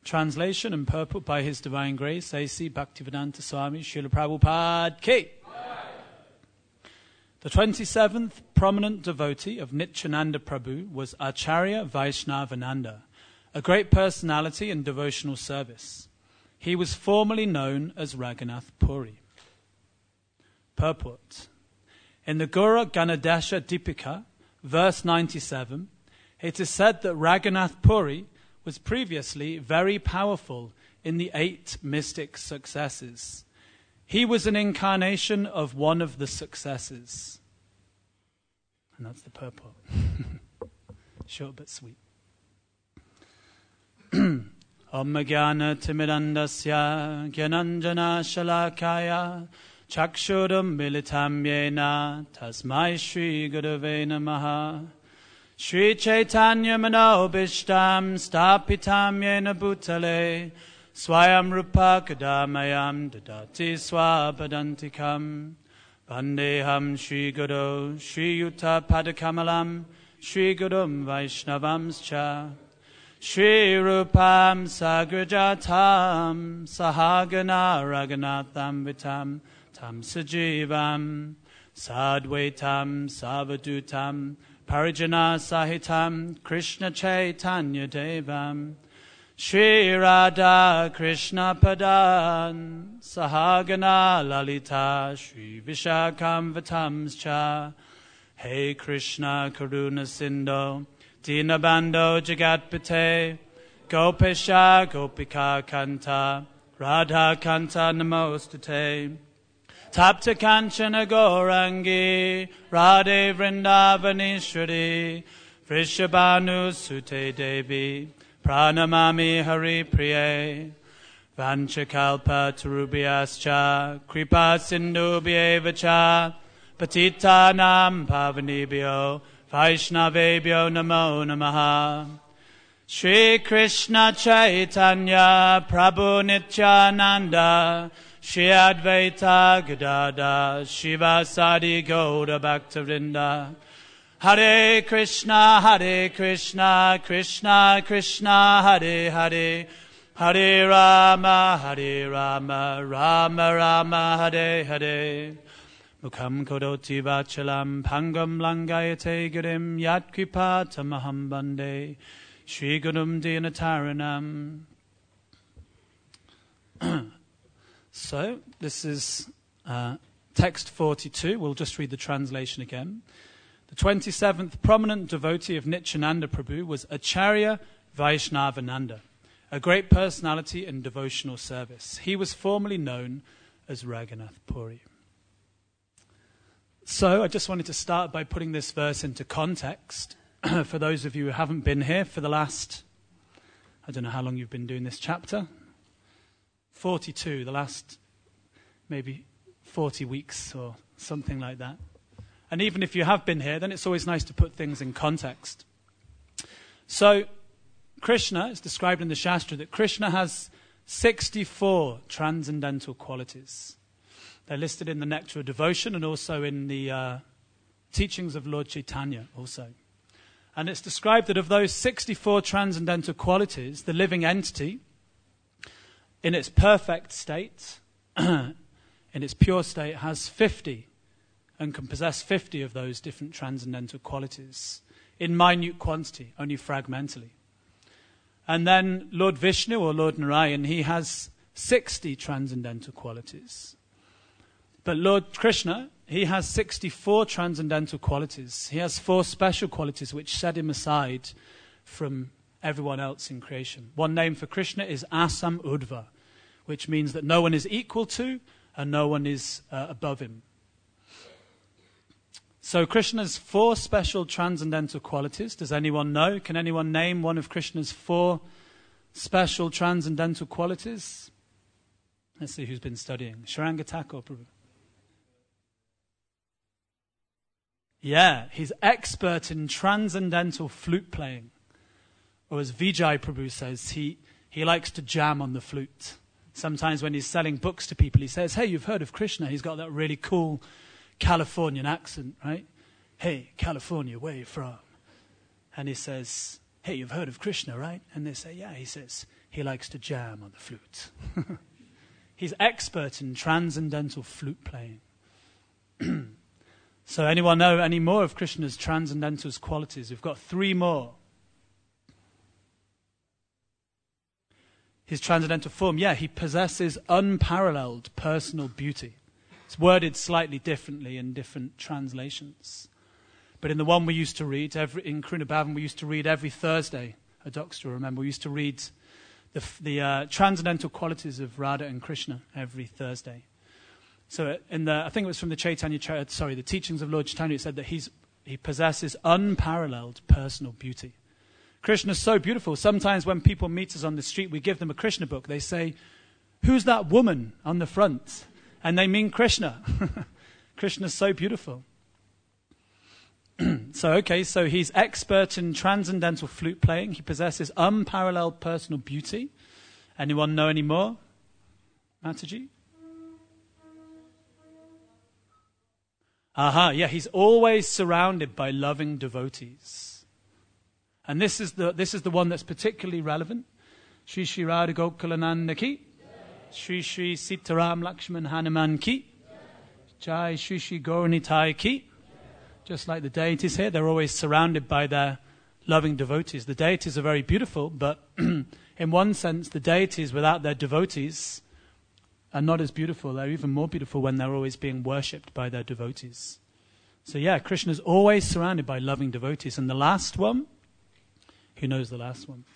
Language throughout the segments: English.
Translation and purport by His Divine Grace, A.C. Bhaktivedanta Swami Srila Prabhupada Ki. The 27th prominent devotee of Nityananda Prabhu was Acharya Vaishnavananda, a great personality in devotional service. He was formerly known as Raghunath Puri. Purport. In the Guru Ganadesha Dipika, verse 97, it is said that Raghunath Puri was previously very powerful in the 8 mystic successes. He was an incarnation of one of the successes. And that's the purport. Short but sweet. Om Jnana Timirandasya Gyananjana Shalakaya Chakshuram Militam Yena Tasmai Shri Gurave Namaha Shri Chaitanya Manobishtam Stapitam Yena Bhutale Swayam Rupa Kadamayam Dadati Swapadantikam Vandeham Shri Guru Shri Yuta Padakamalam Shri Gurum Vaishnavamscha Shri Rupam Sagrajatam Sahagana Raghunatham Vitam Tam Sajivam Sadvaitam Savadutam Parijana Sahitam Krishna Chaitanya Devam Shri Radha Krishna Padan Sahagana Lalita Shri Vishakam Vitamscha Hey Krishna Karuna Sindho Dinabando Jagatpate Gopesha Gopika Kanta Radha Kanta Namostate Tapta Kanchana Gaurangi Radhe Vrindavaneshwari Vrishabhanu Sute Devi Pranamami Hari Priye Vanchakalpa Tarubhyascha Kripa Sindhubhyevacha Patitanam Pavanebhyo Vaishnavebhyo Namo Namaha Shri Krishna Chaitanya Prabhu Nityananda Shri Advaita Gadada Shivasadi Gauda Bhaktivinoda Hare Krishna, Krishna Krishna, Hare Hare, Hare Rama, Rama Rama, Hare Hare. Mukham kodoti vachalam pangam langayate girim yat kripa tamaham bande Shri Gurum Dinataranam. So, this is text 42. We'll just read the translation again. The 27th prominent devotee of Nityananda Prabhu was Acharya Vaishnavananda, a great personality in devotional service. He was formerly known as Raghunath Puri. So I just wanted to start by putting this verse into context for those of you who haven't been here for the last, I don't know how long you've been doing this chapter, 42, the last maybe 40 weeks or something like that. And even if you have been here, then it's always nice to put things in context. So, Krishna, it's described in the Shastra that Krishna has 64 transcendental qualities. They're listed in the Nectar of Devotion and also in the teachings of Lord Chaitanya also. And it's described that of those 64 transcendental qualities, the living entity, in its perfect state, in its pure state, has 50 and can possess 50 of those different transcendental qualities in minute quantity, only fragmentally. And then Lord Vishnu or Lord Narayan, he has 60 transcendental qualities. But Lord Krishna, he has 64 transcendental qualities. He has 4 special qualities which set him aside from everyone else in creation. One name for Krishna is Asam Udva, which means that no one is equal to and no one is above him. So Krishna's 4 special transcendental qualities. Does anyone know? Can anyone name one of Krishna's 4 special transcendental qualities? Let's see who's been studying. Sharanga Thakur, Prabhu. Yeah, he's expert in transcendental flute playing. Or as Vijay Prabhu says, he likes to jam on the flute. Sometimes when he's selling books to people, he says, hey, you've heard of Krishna. He's got that really cool Californian accent, right? Hey, California, where you from? And he says, hey, you've heard of Krishna, right? And they say, yeah. He says, he likes to jam on the flute. He's expert in transcendental flute playing. So anyone know any more of Krishna's transcendental qualities? We've got 3 more. His transcendental form, yeah, he possesses unparalleled personal beauty. It's worded slightly differently in different translations. But in the one we used to read, in Karuna Bhavan, we used to read every Thursday at Doxtra, remember, we used to read the transcendental qualities of Radha and Krishna every Thursday. So I think it was from the the teachings of Lord Chaitanya, it said that he possesses unparalleled personal beauty. Krishna is so beautiful. Sometimes when people meet us on the street, we give them a Krishna book. They say, who's that woman on the front? And they mean Krishna. Krishna is so beautiful. So he's expert in transcendental flute playing. He possesses unparalleled personal beauty. Anyone know any more? Mataji? He's always surrounded by loving devotees. And this is the one that's particularly relevant. Shri Shri Radha Gokulananda ki. Shri Shri Sitaram Lakshman Hanuman ki. Jai Shri Shri Gauranitai ki. Just like the deities here, they're always surrounded by their loving devotees. The deities are very beautiful, but in one sense, the deities without their devotees are not as beautiful. They're even more beautiful when they're always being worshipped by their devotees. So yeah, Krishna is always surrounded by loving devotees. And the last one, who knows the last one?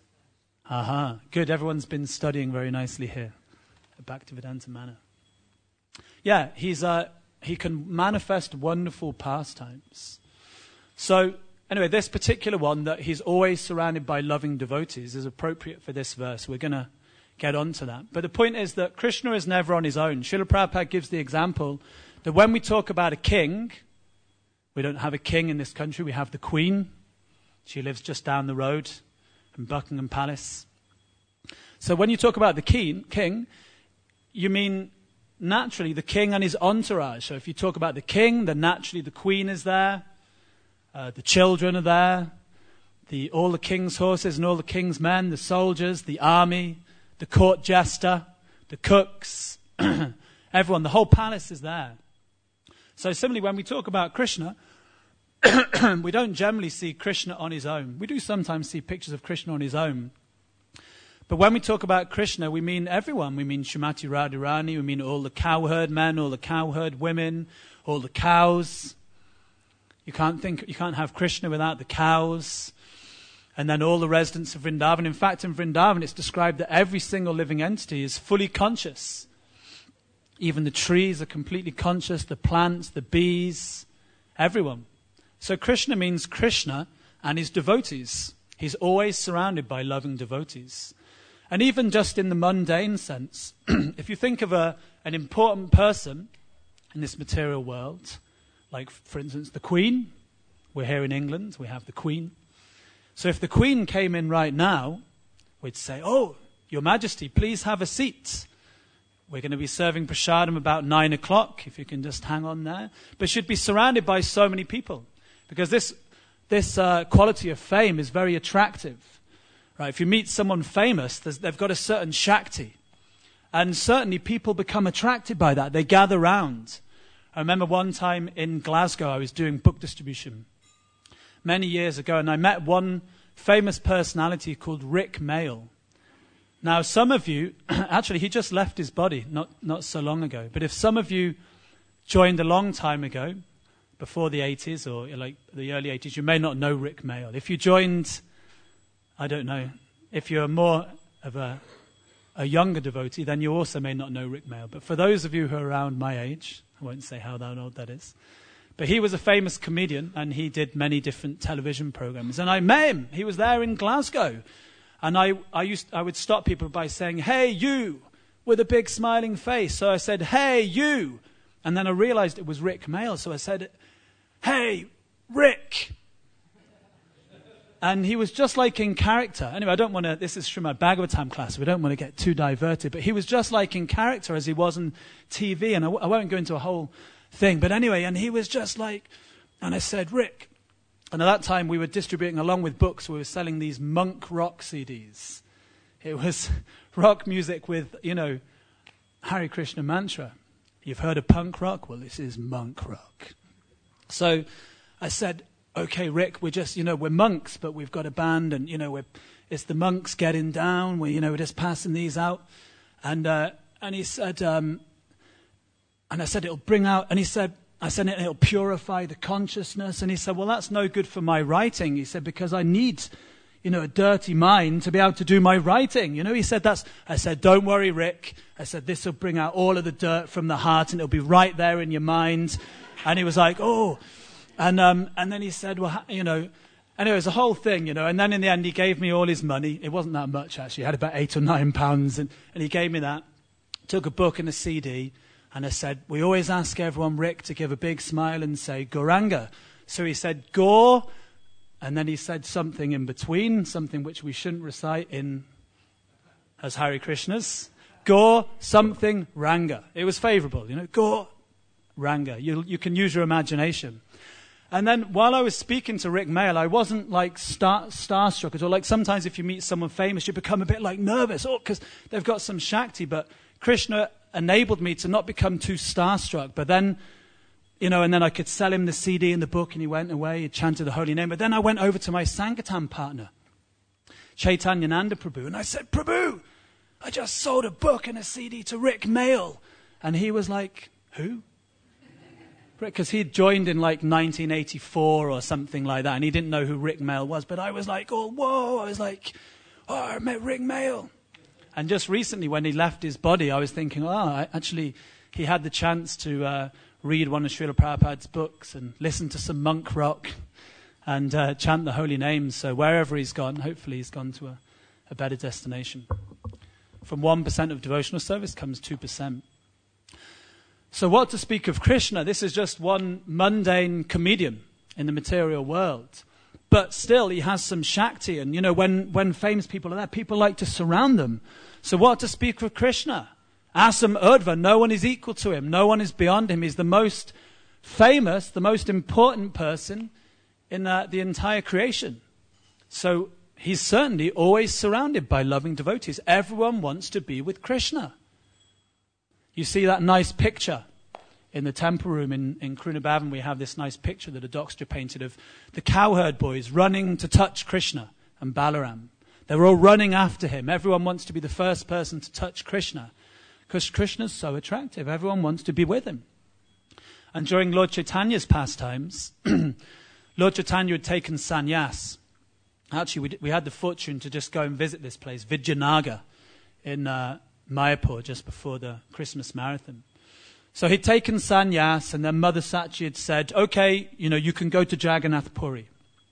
Good. Everyone's been studying very nicely here at Bhaktivedanta Manor. Yeah, he can manifest wonderful pastimes. So anyway, this particular one, that he's always surrounded by loving devotees, is appropriate for this verse. We're going to get on to that. But the point is that Krishna is never on his own. Srila Prabhupada gives the example that when we talk about a king, we don't have a king in this country, we have the Queen. She lives just down the road from Buckingham Palace. So when you talk about the king, you mean naturally the king and his entourage. So if you talk about the king, then naturally the Queen is there, the children are there, all the king's horses and all the king's men, the soldiers, the army, the court jester, the cooks, everyone, the whole palace is there. So similarly, when we talk about Krishna, we don't generally see Krishna on his own. We do sometimes see pictures of Krishna on his own. But when we talk about Krishna, we mean everyone. We mean Srimati Radharani, we mean all the cowherd men, all the cowherd women, all the cows. You can't have Krishna without the cows. And then all the residents of Vrindavan. In fact, in Vrindavan, it's described that every single living entity is fully conscious. Even the trees are completely conscious, the plants, the bees, everyone. So Krishna means Krishna and his devotees. He's always surrounded by loving devotees. And even just in the mundane sense, if you think of an important person in this material world, like, for instance, the Queen. We're here in England, we have the Queen. So if the Queen came in right now, we'd say, oh, Your Majesty, please have a seat. We're going to be serving prasadam about 9 o'clock, if you can just hang on there. But she'd be surrounded by so many people, because this quality of fame is very attractive. Right? If you meet someone famous, they've got a certain Shakti. And certainly people become attracted by that. They gather round. I remember one time in Glasgow, I was doing book distribution many years ago, and I met one famous personality called Rick Mayall. Now, some of you, actually, he just left his body not so long ago. But if some of you joined a long time ago, before the 80s or like the early 80s, you may not know Rick Mayall. If you joined, I don't know, if you're more of a younger devotee, then you also may not know Rick Mayall. But for those of you who are around my age, I won't say how old that is, but he was a famous comedian, and he did many different television programs. And I met him. He was there in Glasgow. And I would stop people by saying, "Hey, you," with a big smiling face. So I said, "Hey, you." And then I realized it was Rick Mayall. So I said, "Hey, Rick." And he was just like in character. Anyway, this is Srimad Bhagavatam class. We don't want to get too diverted. But he was just like in character as he was on TV. And I won't go into a whole thing. But anyway, and he was just like, and I said, "Rick, And at that time, we were distributing, along with books, we were selling these monk rock CDs. It was rock music with, Hare Krishna mantra. You've heard of punk rock? Well, this is monk rock. So I said, okay, Rick, we're just, we're monks, but we've got a band, and, it's the monks getting down. We're just passing these out. And he said, and I said, it'll bring out, and I said, it'll purify the consciousness. And he said, well, that's no good for my writing. He said, because I need, a dirty mind to be able to do my writing. He said, I said, don't worry, Rick. I said, this will bring out all of the dirt from the heart, and it'll be right there in your mind. And he was like, oh. And then he said, well, anyway, it was a whole thing, And then in the end, he gave me all his money. It wasn't that much, actually. He had about £8 or £9, and he gave me that. Took a book and a CD. And I said, we always ask everyone, Rick, to give a big smile and say, Gauranga. So he said, Gaur, and then he said something in between, something which we shouldn't recite as Hare Krishnas. Gaur, something, Ranga. It was favorable, Gaur, Ranga. You can use your imagination. And then while I was speaking to Rick Mayall, I wasn't like starstruck at all. Like sometimes if you meet someone famous, you become a bit like nervous, because they've got some Shakti. But Krishna enabled me to not become too starstruck. But then, and then I could sell him the CD and the book, and he went away, he chanted the holy name. But then I went over to my Sankirtan partner, Chaitanya Nanda Prabhu, and I said, Prabhu, I just sold a book and a CD to Rick Mayall. And he was like, who? Because he'd joined in like 1984 or something like that, and he didn't know who Rick Mayall was. But I was like, oh, whoa, I was like, oh, I met Rick Mayall. And just recently, when he left his body, I was thinking, actually, he had the chance to read one of Srila Prabhupada's books and listen to some monk rock and chant the holy names. So wherever he's gone, hopefully he's gone to a better destination. From 1% of devotional service comes 2%. So what to speak of Krishna? This is just one mundane comedian in the material world. But still, he has some Shakti. And, when famous people are there, people like to surround them. So what to speak of Krishna? Asam Urdhva, no one is equal to him. No one is beyond him. He's the most famous, the most important person in the entire creation. So he's certainly always surrounded by loving devotees. Everyone wants to be with Krishna. You see that nice picture in the temple room in Karuna Bhavan. We have this nice picture that a Doxtra painted of the cowherd boys running to touch Krishna and Balaram. They're all running after him. Everyone wants to be the first person to touch Krishna because Krishna's so attractive. Everyone wants to be with him. And during Lord Chaitanya's pastimes, Lord Chaitanya had taken sannyas. Actually, we had the fortune to just go and visit this place, Vidyanagar, in Mayapur, just before the Christmas marathon. So he'd taken sannyas, and then Mother Sachi had said, okay, you can go to Jagannath Puri.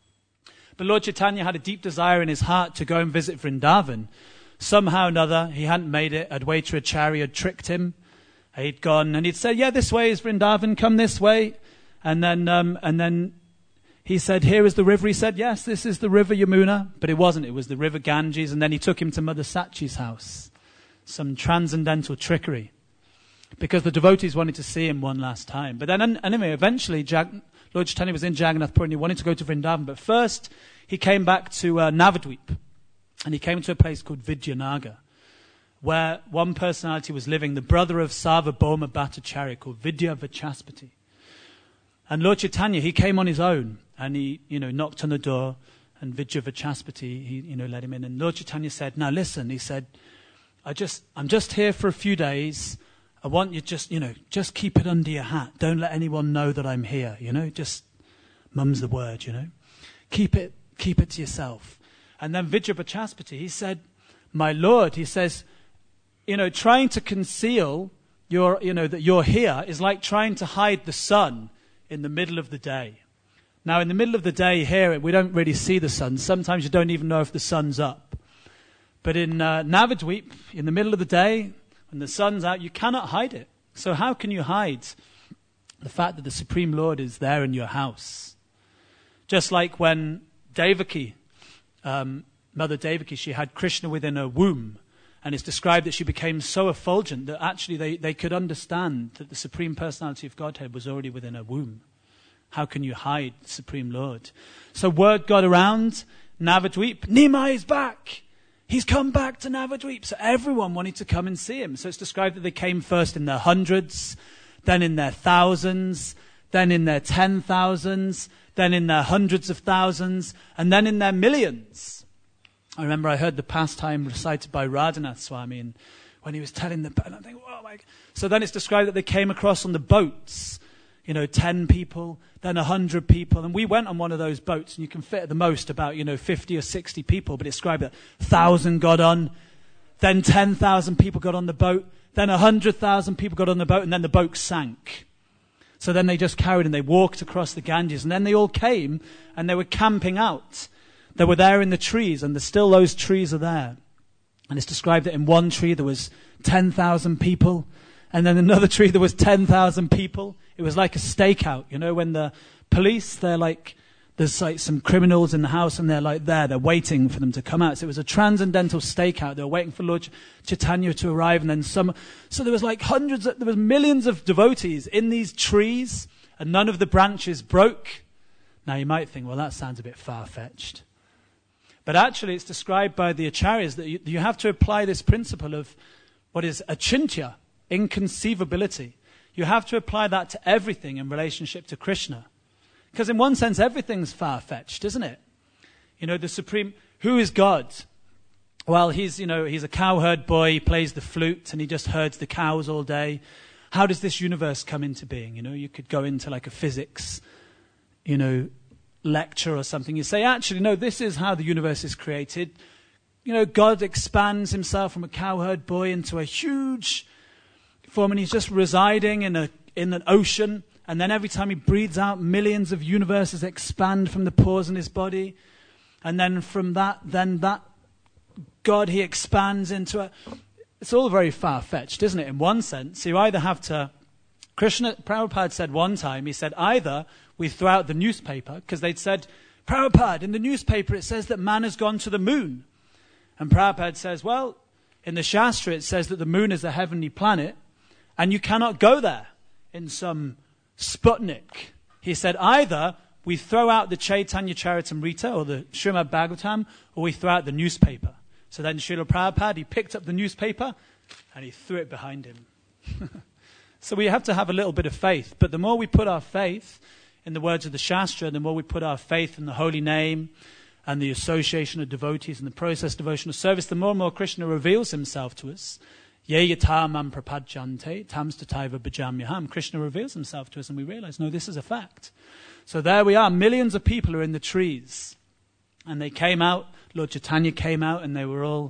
But Lord Chaitanya had a deep desire in his heart to go and visit Vrindavan. Somehow or another, he hadn't made it. Advaita Acharya had tricked him. He'd gone, and he'd said, yeah, this way is Vrindavan, come this way. And then he said, here is the river. He said, yes, this is the river Yamuna. But it wasn't. It was the river Ganges. And then he took him to Mother Sachi's house. Some transcendental trickery. Because the devotees wanted to see him one last time. But then, anyway, eventually, Lord Chaitanya was in Jagannath Puri and he wanted to go to Vrindavan. But first, he came back to Navadvip. And he came to a place called Vidyanagar, where one personality was living, the brother of Sarvabhauma Bhattacharya, called Vidya Vachaspati. And Lord Chaitanya, he came on his own. And he, knocked on the door. And Vidya Vachaspati, he, let him in. And Lord Chaitanya said, now listen, he said, I'm just here for a few days. I want you just keep it under your hat. Don't let anyone know that I'm here, just mum's the word, Keep it to yourself. And then Vidya Vachaspati, he said, my Lord, he says, trying to conceal that you're here is like trying to hide the sun in the middle of the day. Now, in the middle of the day here, we don't really see the sun. Sometimes you don't even know if the sun's up. But in Navadvip, in the middle of the day, when the sun's out, you cannot hide it. So how can you hide the fact that the Supreme Lord is there in your house? Just like when Devaki, Mother Devaki, she had Krishna within her womb. And it's described that she became so effulgent that actually they could understand that the Supreme Personality of Godhead was already within her womb. How can you hide the Supreme Lord? So word got around, Navadweep, Nimai is back. He's come back to Navadweep. So everyone wanted to come and see him. So it's described that they came first in their hundreds, then in their thousands, then in their 10,000s, then in their hundreds of thousands, and then in their millions. I remember I heard the pastime recited by Radhanath Swami, and when he was telling the... And I'm thinking, oh my... So then it's described that they came across on the boats, 10 people, then 100 people. And we went on one of those boats, and you can fit at the most about, 50 or 60 people. But it's described that 1,000 got on, then 10,000 people got on the boat, then 100,000 people got on the boat, and then the boat sank. So then they just carried and they walked across the Ganges. And then they all came and they were camping out. They were there in the trees, and still those trees are there. And it's described that in one tree there was 10,000 people. And then another tree there was 10,000 people. It was like a stakeout. When the police, there's like some criminals in the house and they're waiting for them to come out. So it was a transcendental stakeout. They were waiting for Lord Chaitanya to arrive, and then so there was there was millions of devotees in these trees, and none of the branches broke. Now you might think, well, that sounds a bit far-fetched. But actually it's described by the acharyas that you have to apply this principle of what is achintya, inconceivability. You have to apply that to everything in relationship to Krishna. Because in one sense, everything's far-fetched, isn't it? The Supreme... Who is God? Well, he's a cowherd boy, he plays the flute, and he just herds the cows all day. How does this universe come into being? You could go into like a physics, lecture or something. You say, actually, no, this is how the universe is created. God expands himself from a cowherd boy into a huge form, and he's just residing in an ocean. And then every time he breathes out, millions of universes expand from the pores in his body. And then from that God, he expands into a... It's all very far-fetched, isn't it? In one sense, you either have to... Prabhupada said one time, he said, either we throw out the newspaper, because they'd said, Prabhupada, in the newspaper it says that man has gone to the moon. And Prabhupada says, well, in the Shastra it says that the moon is a heavenly planet, and you cannot go there in some... Sputnik. He said, either we throw out the Chaitanya Charitamrita or the Srimad Bhagavatam, or we throw out the newspaper. So then Srila Prabhupada, he picked up the newspaper and he threw it behind him. So we have to have a little bit of faith. But the more we put our faith in the words of the Shastra, the more we put our faith in the holy name and the association of devotees and the process of devotional service, the more and more Krishna reveals himself to us. Ye yata mam prapajjante tam stataiva bhajamyaham. Krishna reveals himself to us and we realize, no, this is a fact. So there we are. Millions of people are in the trees. And they came out, Lord Chaitanya came out, and they were all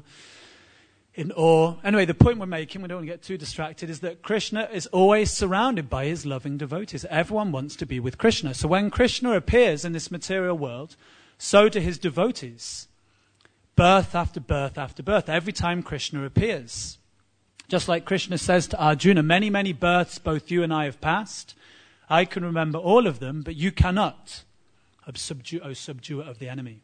in awe. Anyway, the point we're making, we don't want to get too distracted, is that Krishna is always surrounded by his loving devotees. Everyone wants to be with Krishna. So when Krishna appears in this material world, so do his devotees. Birth after birth after birth, every time Krishna appears. Just like Krishna says to Arjuna, many, many births both you and I have passed. I can remember all of them, but you cannot, O subduer of the enemy.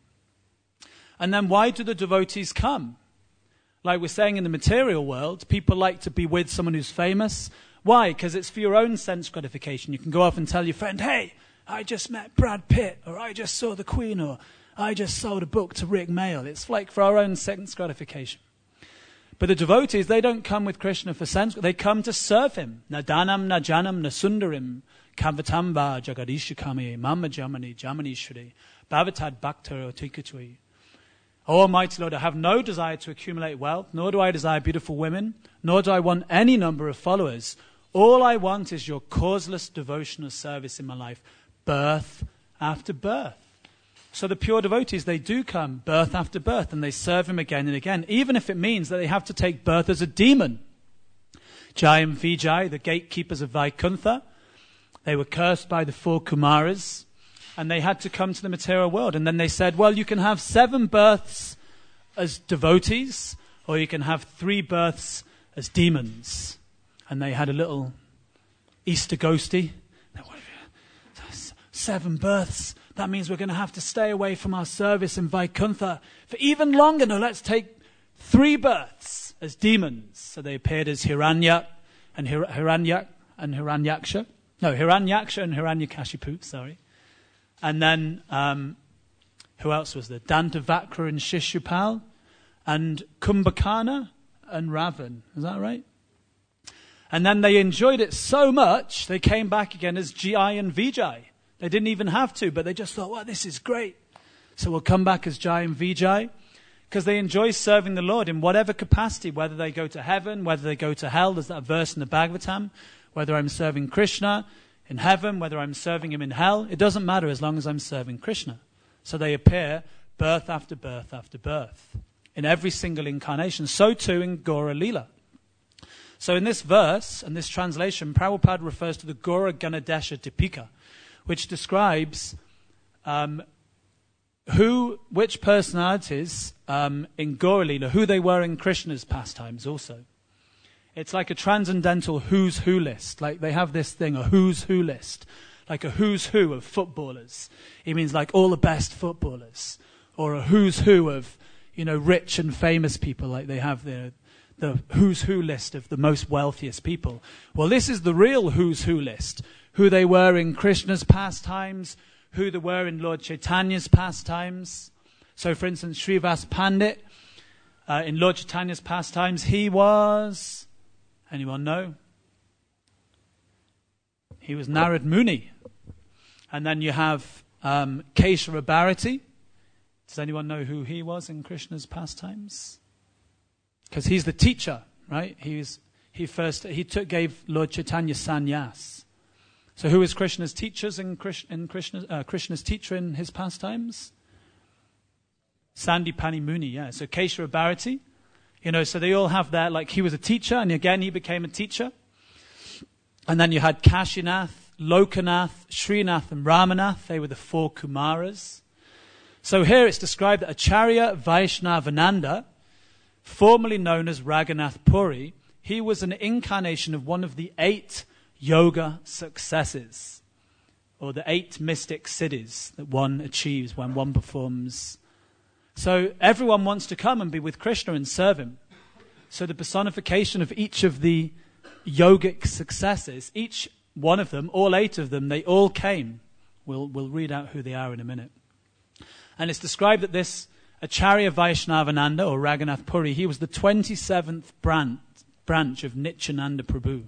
And then why do the devotees come? Like we're saying in the material world, people like to be with someone who's famous. Why? Because it's for your own sense gratification. You can go off and tell your friend, hey, I just met Brad Pitt, or I just saw the Queen, or I just sold a book to Rick Mail. It's like for our own sense gratification. But the devotees, they don't come with Krishna for sense. They come to serve him. Na danam, na janam, na sundarim, kavatamba, jagadishikami, mama jamani, jamanishri, bhavatad bhaktaro tikatui. O Almighty Lord, I have no desire to accumulate wealth, nor do I desire beautiful women, nor do I want any number of followers. All I want is your causeless devotional service in my life, birth after birth. So the pure devotees, they do come birth after birth, and they serve him again and again, even if it means that they have to take birth as a demon. Jai and Vijay, the gatekeepers of Vaikuntha, they were cursed by the 4 Kumaras, and they had to come to the material world. And then they said, well, you can have 7 births as devotees, or you can have 3 births as demons. And they had a little Easter ghosty. 7 births. That means we're going to have to stay away from our service in Vaikuntha for even longer. No, let's take 3 births as demons. So they appeared as Hiranyak and Hiranyaksha. No, Hiranyaksha and Hiranyakashipu, sorry. And then, who else was there? Dantavakra and Shishupal, and Kumbhakarna and Ravan. Is that right? And then they enjoyed it so much, they came back again as GI and Vijay. They didn't even have to, but they just thought, well, this is great. So we'll come back as Jai and Vijay, because they enjoy serving the Lord in whatever capacity, whether they go to heaven, whether they go to hell. There's that verse in the Bhagavatam, whether I'm serving Krishna in heaven, whether I'm serving him in hell. It doesn't matter as long as I'm serving Krishna. So they appear birth after birth after birth in every single incarnation. So too in Gaura Leela. So in this verse and this translation, Prabhupada refers to the Gaura Ganadesha Dipika, which describes which personalities in Gaura Leela, who they were in Krishna's pastimes also. It's like a transcendental who's who list. Like they have this thing, a who's who list. Like a who's who of footballers. It means like all the best footballers. Or a who's who of, rich and famous people. Like they have the who's who list of the most wealthiest people. Well, this is the real who's who list. Who they were in Krishna's pastimes, who they were in Lord Chaitanya's pastimes. So, for instance, Srivas Pandit, in Lord Chaitanya's pastimes, he was, anyone know? He was Narad Muni. And then you have Keshava Bharati. Does anyone know who he was in Krishna's pastimes? Because he's the teacher, right? He gave Lord Chaitanya sannyas. So who is Krishna's teachers Krishna's teacher in his pastimes? Sandipani Muni, yeah. So Keshava Bharati, so they all have that, like he was a teacher, and again he became a teacher. And then you had Kashinath, Lokanath, Srinath, and Ramanath. They were the 4 Kumaras. So here it's described that Acharya Vaishnavananda, formerly known as Raghunath Puri, he was an incarnation of one of the 8 yoga successes, or the 8 mystic siddhis that one achieves when one performs. So everyone wants to come and be with Krishna and serve him. So the personification of each of the yogic successes, each one of them, all 8 of them, they all came. We'll read out who they are in a minute. And it's described that this Acharya Vaishnavananda, or Raghunath Puri, he was the 27th branch of Nityananda Prabhu.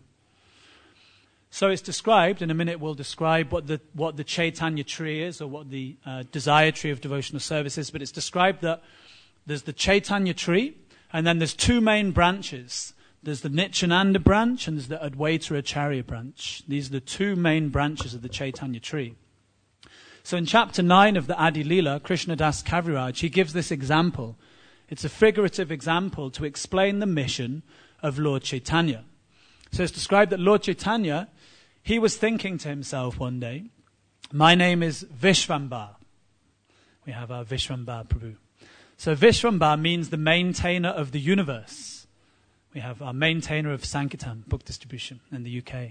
So it's described, in a minute we'll describe what the Chaitanya tree is, or what the desire tree of devotional service is, but it's described that there's the Chaitanya tree, and then there's 2 main branches. There's the Nityananda branch, and there's the Advaita Acharya branch. These are the 2 main branches of the Chaitanya tree. So in chapter 9 of the Adi Leela, Krishnadas Kaviraj, he gives this example. It's a figurative example to explain the mission of Lord Chaitanya. So it's described that Lord Chaitanya, he was thinking to himself one day, my name is Vishvambar. We have our Vishvambar Prabhu. So Vishvambar means the maintainer of the universe. We have our maintainer of Sankirtan, book distribution in the UK.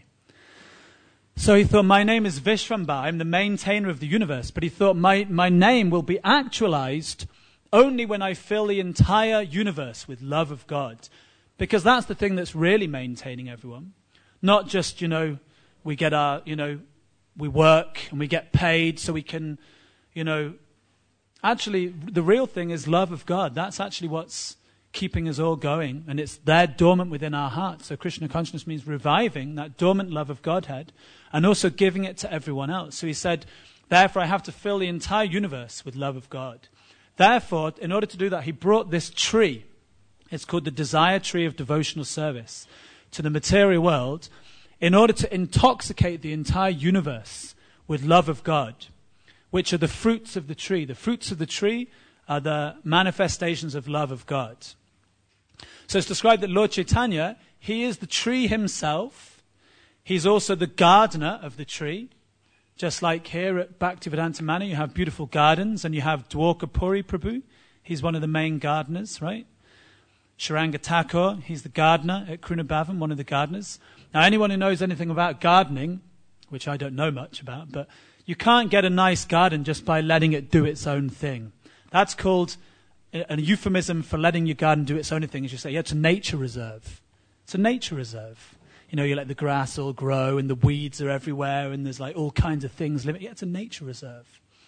So he thought, my name is Vishvambar, I'm the maintainer of the universe. But he thought, my name will be actualized only when I fill the entire universe with love of God. Because that's the thing that's really maintaining everyone. Not just, we get our, we work and we get paid so we can, actually the real thing is love of God. That's actually what's keeping us all going. And it's there dormant within our hearts. So Krishna consciousness means reviving that dormant love of Godhead and also giving it to everyone else. So he said, therefore I have to fill the entire universe with love of God. Therefore, in order to do that, he brought this tree. It's called the desire tree of devotional service to the material world in order to intoxicate the entire universe with love of God, which are the fruits of the tree. The fruits of the tree are the manifestations of love of God. So it's described that Lord Chaitanya, he is the tree himself. He's also the gardener of the tree. Just like here at Bhaktivedanta Manor, you have beautiful gardens, and you have Dwarka Puri Prabhu. He's one of the main gardeners, right? Sharanga Thakur, he's the gardener at Krunabhavan, one of the gardeners. Now, anyone who knows anything about gardening, which I don't know much about, but you can't get a nice garden just by letting it do its own thing. That's called a euphemism for letting your garden do its own thing. As you say, yeah, it's a nature reserve. It's a nature reserve. You let the grass all grow and the weeds are everywhere and there's like all kinds of things living. Yeah, it's a nature reserve.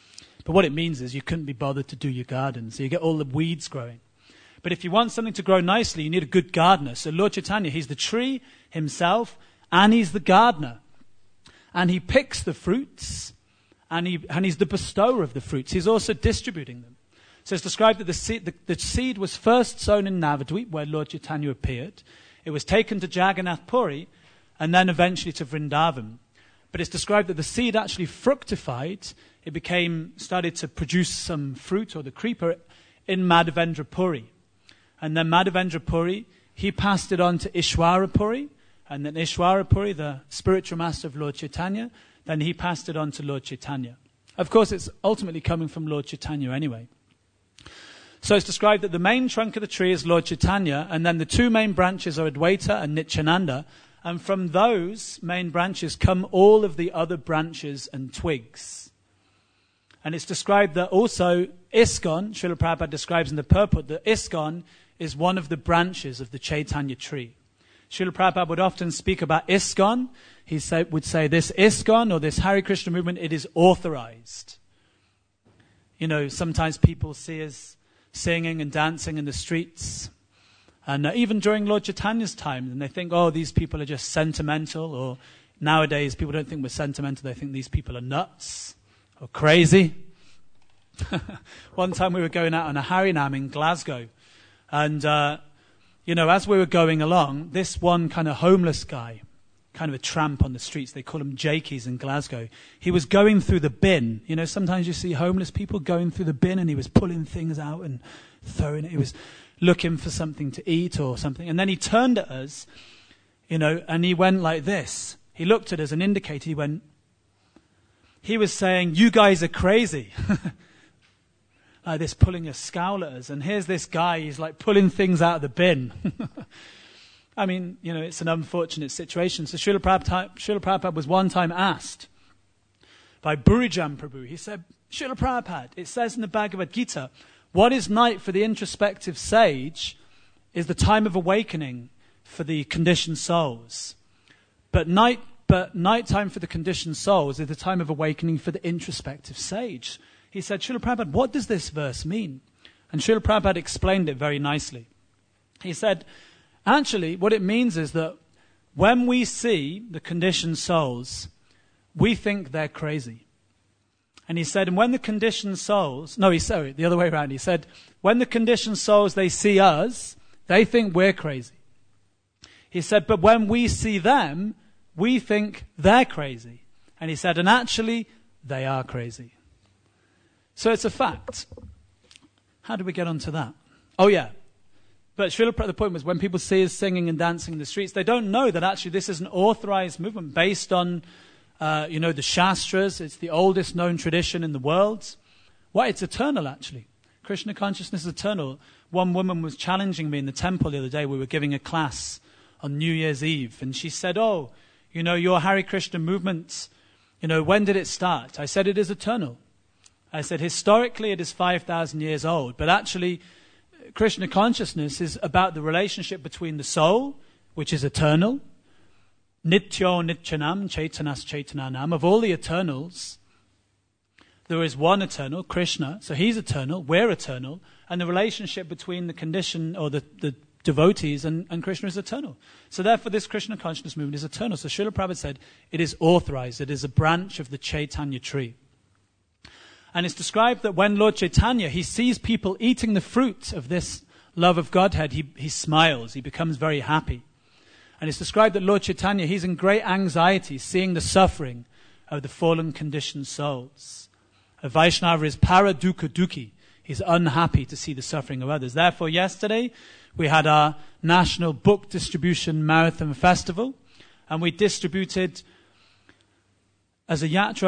But what it means is you couldn't be bothered to do your garden, so you get all the weeds growing. But if you want something to grow nicely, you need a good gardener. So Lord Chaitanya, he's the tree himself, and he's the gardener. And he picks the fruits, and he's the bestower of the fruits. He's also distributing them. So it's described that the seed was first sown in Navadvip, where Lord Chaitanya appeared. It was taken to Jagannath Puri, and then eventually to Vrindavan. But it's described that the seed actually fructified. It started to produce some fruit, or the creeper, in Madhavendra Puri. And then Madhavendra Puri, he passed it on to Ishwara Puri, and then Ishwara Puri, the spiritual master of Lord Chaitanya, then he passed it on to Lord Chaitanya. Of course, it's ultimately coming from Lord Chaitanya anyway. So it's described that the main trunk of the tree is Lord Chaitanya, and then the two main branches are Advaita and Nityananda, and from those main branches come all of the other branches and twigs. And it's described that also ISKCON, Srila Prabhupada describes in the purport, that ISKCON is one of the branches of the Chaitanya tree. Srila Prabhupada would often speak about ISKCON. He would say this ISKCON, or this Hare Krishna movement, it is authorized. You know, sometimes people see us singing and dancing in the streets. And even during Lord Chaitanya's time, and they think, oh, these people are just sentimental. Or nowadays, people don't think we're sentimental. They think these people are nuts or crazy. One time we were going out on a Harinam in Glasgow. And, as we were going along, this one kind of homeless guy, kind of a tramp on the streets, they call him Jakies in Glasgow, he was going through the bin. You know, sometimes you see homeless people going through the bin, and he was pulling things out and throwing it. He was looking for something to eat or something. And then he turned at us, and he went like this. He looked at us and indicated, he was saying, you guys are crazy. Like this, pulling a scowl at us. And here's this guy, he's like pulling things out of the bin. I mean, it's an unfortunate situation. So Srila Prabhupada was one time asked by Burijan Prabhu. He said, Srila Prabhupada, it says in the Bhagavad Gita, what is night for the introspective sage is the time of awakening for the conditioned souls. But nighttime for the conditioned souls is the time of awakening for the introspective sage. He said, Srila Prabhupada, what does this verse mean? And Srila Prabhupada explained it very nicely. He said, actually, what it means is that when we see the conditioned souls, we think they're crazy. And he said, and when the conditioned souls, the other way around. He said, when the conditioned souls, they see us, they think we're crazy. He said, but when we see them, we think they're crazy. And he said, and actually, they are crazy. So it's a fact. How do we get onto that? Oh, yeah. But the point was, when people see us singing and dancing in the streets, they don't know that actually this is an authorized movement based on, the Shastras. It's the oldest known tradition in the world. Well, it's eternal, actually. Krishna consciousness is eternal. One woman was challenging me in the temple the other day. We were giving a class on New Year's Eve. And she said, your Hare Krishna movement, when did it start? I said, it is eternal. I said, historically, it is 5,000 years old. But actually, Krishna consciousness is about the relationship between the soul, which is eternal, Nityo Nityanam, Chaitanas Chaitananam, of all the eternals, there is one eternal, Krishna, so he's eternal, we're eternal, and the relationship between the condition or the devotees and Krishna is eternal. So therefore this Krishna consciousness movement is eternal. So Srila Prabhupada said, it is authorized, it is a branch of the Chaitanya tree. And it's described that when Lord Chaitanya, he sees people eating the fruit of this love of Godhead, he smiles, he becomes very happy. And it's described that Lord Chaitanya, he's in great anxiety seeing the suffering of the fallen conditioned souls. A Vaishnava is para dukkha dukhi. He's unhappy to see the suffering of others. Therefore, yesterday we had our National Book Distribution Marathon Festival, and we distributed as a yatra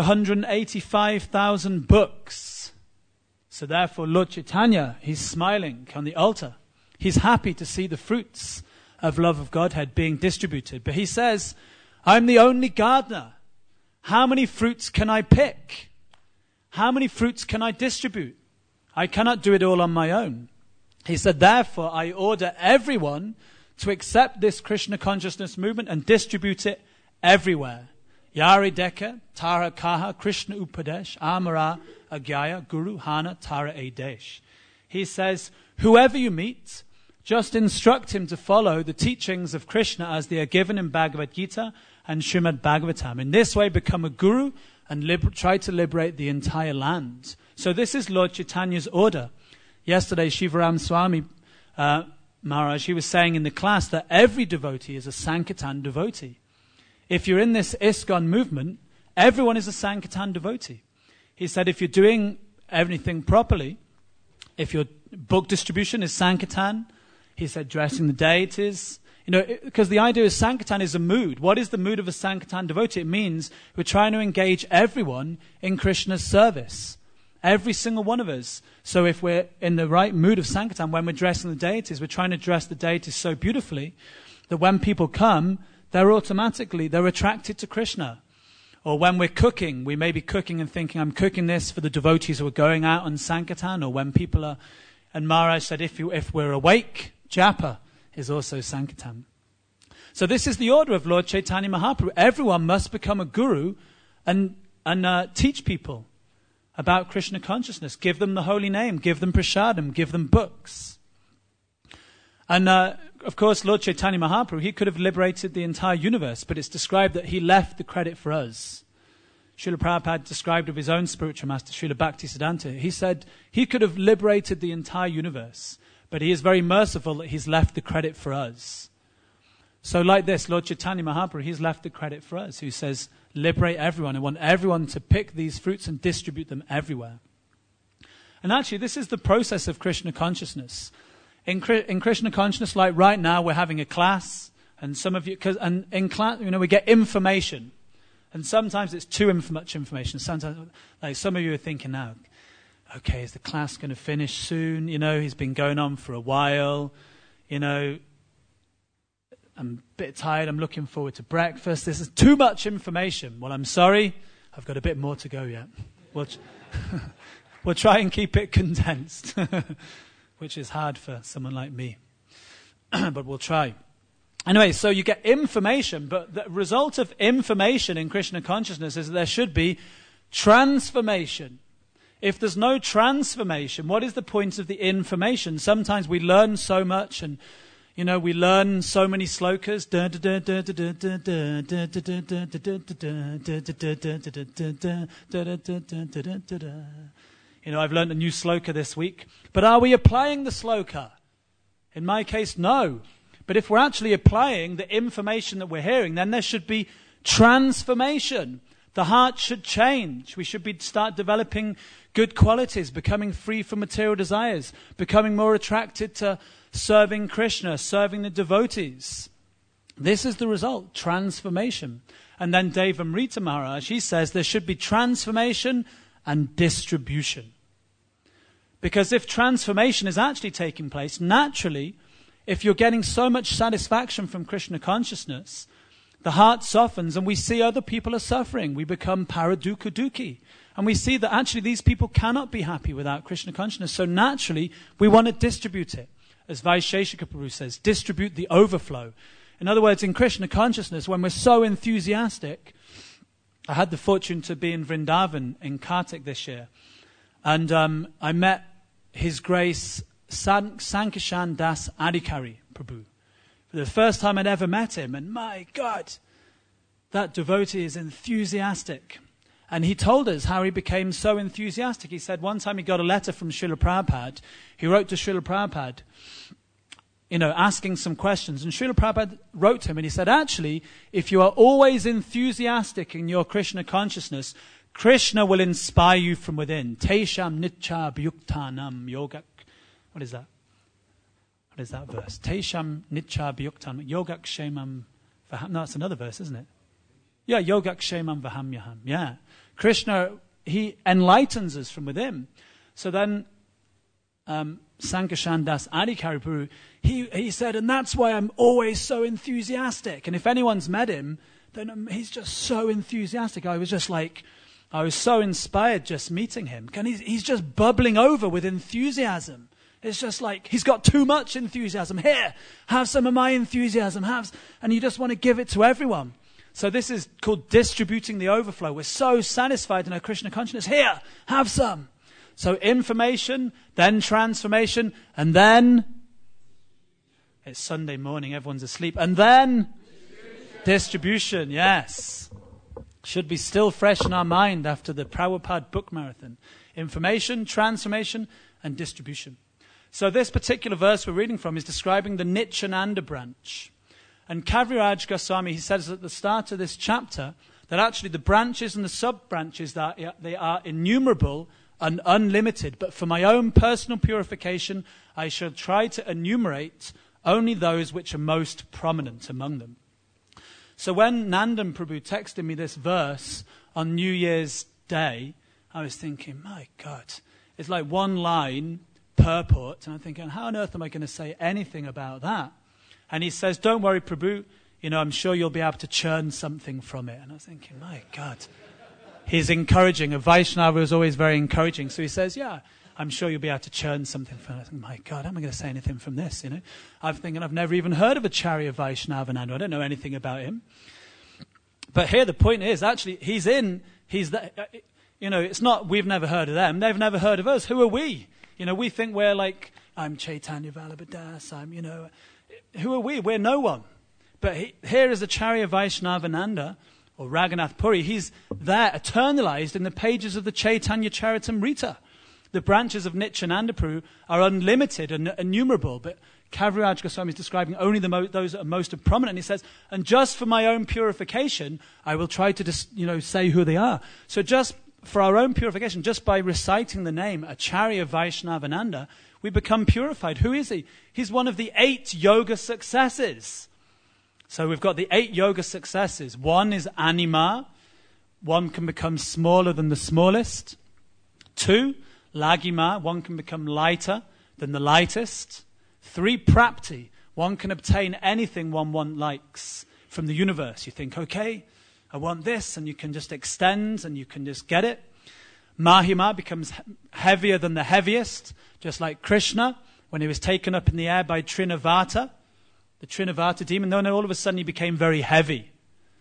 185,000 books. So therefore, Lord Chaitanya, he's smiling on the altar. He's happy to see the fruits of love of Godhead being distributed. But he says, I'm the only gardener. How many fruits can I pick? How many fruits can I distribute? I cannot do it all on my own. He said, therefore, I order everyone to accept this Krishna consciousness movement and distribute it everywhere. Yari Deka, Tara Kaha, Krishna Upadesh, Amara Agyaya, Guru Hana, Tara Adesh. He says, whoever you meet, just instruct him to follow the teachings of Krishna as they are given in Bhagavad Gita and Srimad Bhagavatam. In this way, become a guru and try to liberate the entire land. So this is Lord Chaitanya's order. Yesterday, Shivaram Swami Maharaj, he was saying in the class that every devotee is a Sankirtan devotee. If you're in this ISKCON movement, everyone is a Sankirtan devotee. He said if you're doing everything properly, if your book distribution is Sankirtan, he said dressing the deities, because the idea is Sankirtan is a mood. What is the mood of a Sankirtan devotee? It means we're trying to engage everyone in Krishna's service. Every single one of us. So if we're in the right mood of Sankirtan, when we're dressing the deities, we're trying to dress the deities so beautifully that when people come, they're attracted to Krishna. Or when we're cooking, we may be cooking and thinking, I'm cooking this for the devotees who are going out on Sankirtan. Or when people are, and Maharaj said, if we're awake, japa is also Sankirtan. So this is the order of Lord Chaitanya Mahaprabhu. Everyone must become a guru and teach people about Krishna consciousness. Give them the holy name, give them prasadam, give them books. And of course, Lord Chaitanya Mahaprabhu, he could have liberated the entire universe, but it's described that he left the credit for us. Srila Prabhupada described of his own spiritual master, Srila Bhaktisiddhanta, he said he could have liberated the entire universe, but he is very merciful that he's left the credit for us. So like this, Lord Chaitanya Mahaprabhu, he's left the credit for us, who says, liberate everyone. I want everyone to pick these fruits and distribute them everywhere. And actually, this is the process of Krishna consciousness. In Krishna consciousness, like right now, we're having a class, and some of you, and in class, we get information, and sometimes it's too much information. Sometimes, like some of you are thinking now, okay, is the class going to finish soon? He's been going on for a while. I'm a bit tired. I'm looking forward to breakfast. This is too much information. Well, I'm sorry. I've got a bit more to go yet. We'll try and keep it condensed, which is hard for someone like me. But we'll try. Anyway, so you get information, but the result of information in Krishna consciousness is that there should be transformation. If there's no transformation, what is the point of the information? Sometimes we learn so much and we learn so many slokas. I've learned a new sloka this week. But are we applying the sloka? In my case, no. But if we're actually applying the information that we're hearing, then there should be transformation. The heart should change. We should start developing good qualities, becoming free from material desires, becoming more attracted to serving Krishna, serving the devotees. This is the result, transformation. And then Devamrita Maharaj, he says there should be transformation and distribution. Because if transformation is actually taking place, naturally, if you're getting so much satisfaction from Krishna consciousness, the heart softens and we see other people are suffering. We become paradukkha dukhi. And we see that actually these people cannot be happy without Krishna consciousness. So naturally, we want to distribute it. As Vaisheshika Prabhu says, distribute the overflow. In other words, in Krishna consciousness, when we're so enthusiastic, I had the fortune to be in Vrindavan in Kartik this year. And I met His Grace Sankishan Das Adhikari Prabhu. For the first time I'd ever met him. And my God, that devotee is enthusiastic. And he told us how he became so enthusiastic. He said one time he got a letter from Srila Prabhupada. He wrote to Srila Prabhupada, asking some questions. And Srila Prabhupada wrote to him and he said, actually, if you are always enthusiastic in your Krishna consciousness, Krishna will inspire you from within. Tesham nitya bhyuktanam yogak. What is that? What is that verse? Tesham nitya bhyuktanam yogak shemam vaham. No, it's another verse, isn't it? Yeah, yogak shemam vahamyaham. Yeah. Krishna, he enlightens us from within. So then, Sankishan Das Adhikari Prabhu, he said, and that's why I'm always so enthusiastic. And if anyone's met him, then he's just so enthusiastic. I was so inspired just meeting him. He's just bubbling over with enthusiasm. It's just like he's got too much enthusiasm. Here, have some of my enthusiasm. And you just want to give it to everyone. So this is called distributing the overflow. We're so satisfied in our Krishna consciousness. Here, have some. So information, then transformation, and then it's Sunday morning, everyone's asleep, and then distribution, yes. Should be still fresh in our mind after the Prabhupada book marathon. Information, transformation, and distribution. So this particular verse we're reading from is describing the Nityananda branch. And Kaviraj Goswami, he says at the start of this chapter that actually the branches and the sub-branches, they are innumerable and unlimited. But for my own personal purification, I shall try to enumerate only those which are most prominent among them. So when Nandan Prabhu texted me this verse on New Year's Day, I was thinking, my God, it's like one line purport. And I'm thinking, how on earth am I going to say anything about that? And he says, don't worry, Prabhu, I'm sure you'll be able to churn something from it. And I was thinking, my God, he's encouraging. A Vaishnava is always very encouraging. So he says, yeah, I'm sure you'll be able to churn something from it. I think, my God, how am I going to say anything from this? I'm thinking, I've never even heard of Acharya Vaishnavananda. I don't know anything about him. But here the point is, actually, he's there. It's not we've never heard of them. They've never heard of us. Who are we? We think we're like, I'm Chaitanya Vallabhadas, who are we? We're no one. But here is Acharya Vaishnavananda, or Raghunath Puri. He's there, eternalized in the pages of the Chaitanya Charitamrita. The branches of Nityananda Prabhu are unlimited and innumerable, but Kaviraj Goswami is describing only those that are most prominent. And he says, and just for my own purification, I will try to say who they are. So just for our own purification, just by reciting the name Acharya Vaishnavananda, we become purified. Who is he? He's one of the 8 yoga successes. So we've got the 8 yoga successes. One is anima. One can become smaller than the smallest. 2, lagima. One can become lighter than the lightest. 3, prapti. One can obtain anything one likes from the universe. You think, okay, I want this, and you can just extend, and you can just get it. Mahima becomes heavier than the heaviest, just like Krishna, when he was taken up in the air by Trinavata, the Trinavata demon. Then all of a sudden he became very heavy.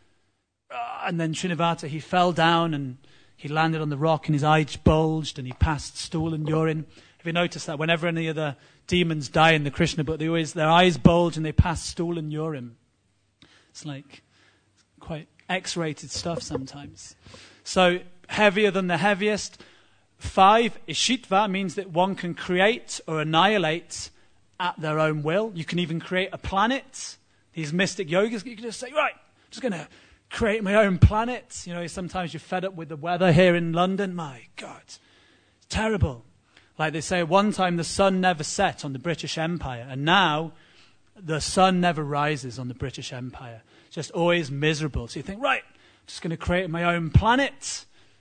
And then Trinavata, he fell down, and he landed on the rock, and his eyes bulged, and he passed stool and urine. Have you noticed that whenever any of the demons die in the Krishna book, their eyes bulge, and they pass stool and urine? It's like quite X-rated stuff sometimes. So heavier than the heaviest. 5, Ishitva, means that one can create or annihilate at their own will. You can even create a planet. These mystic yogis, you can just say, right, I'm just going to create my own planet. Sometimes you're fed up with the weather here in London. My God, it's terrible. Like they say, one time the sun never set on the British Empire, and now the sun never rises on the British Empire. It's just always miserable. So you think, right, I'm just going to create my own planet.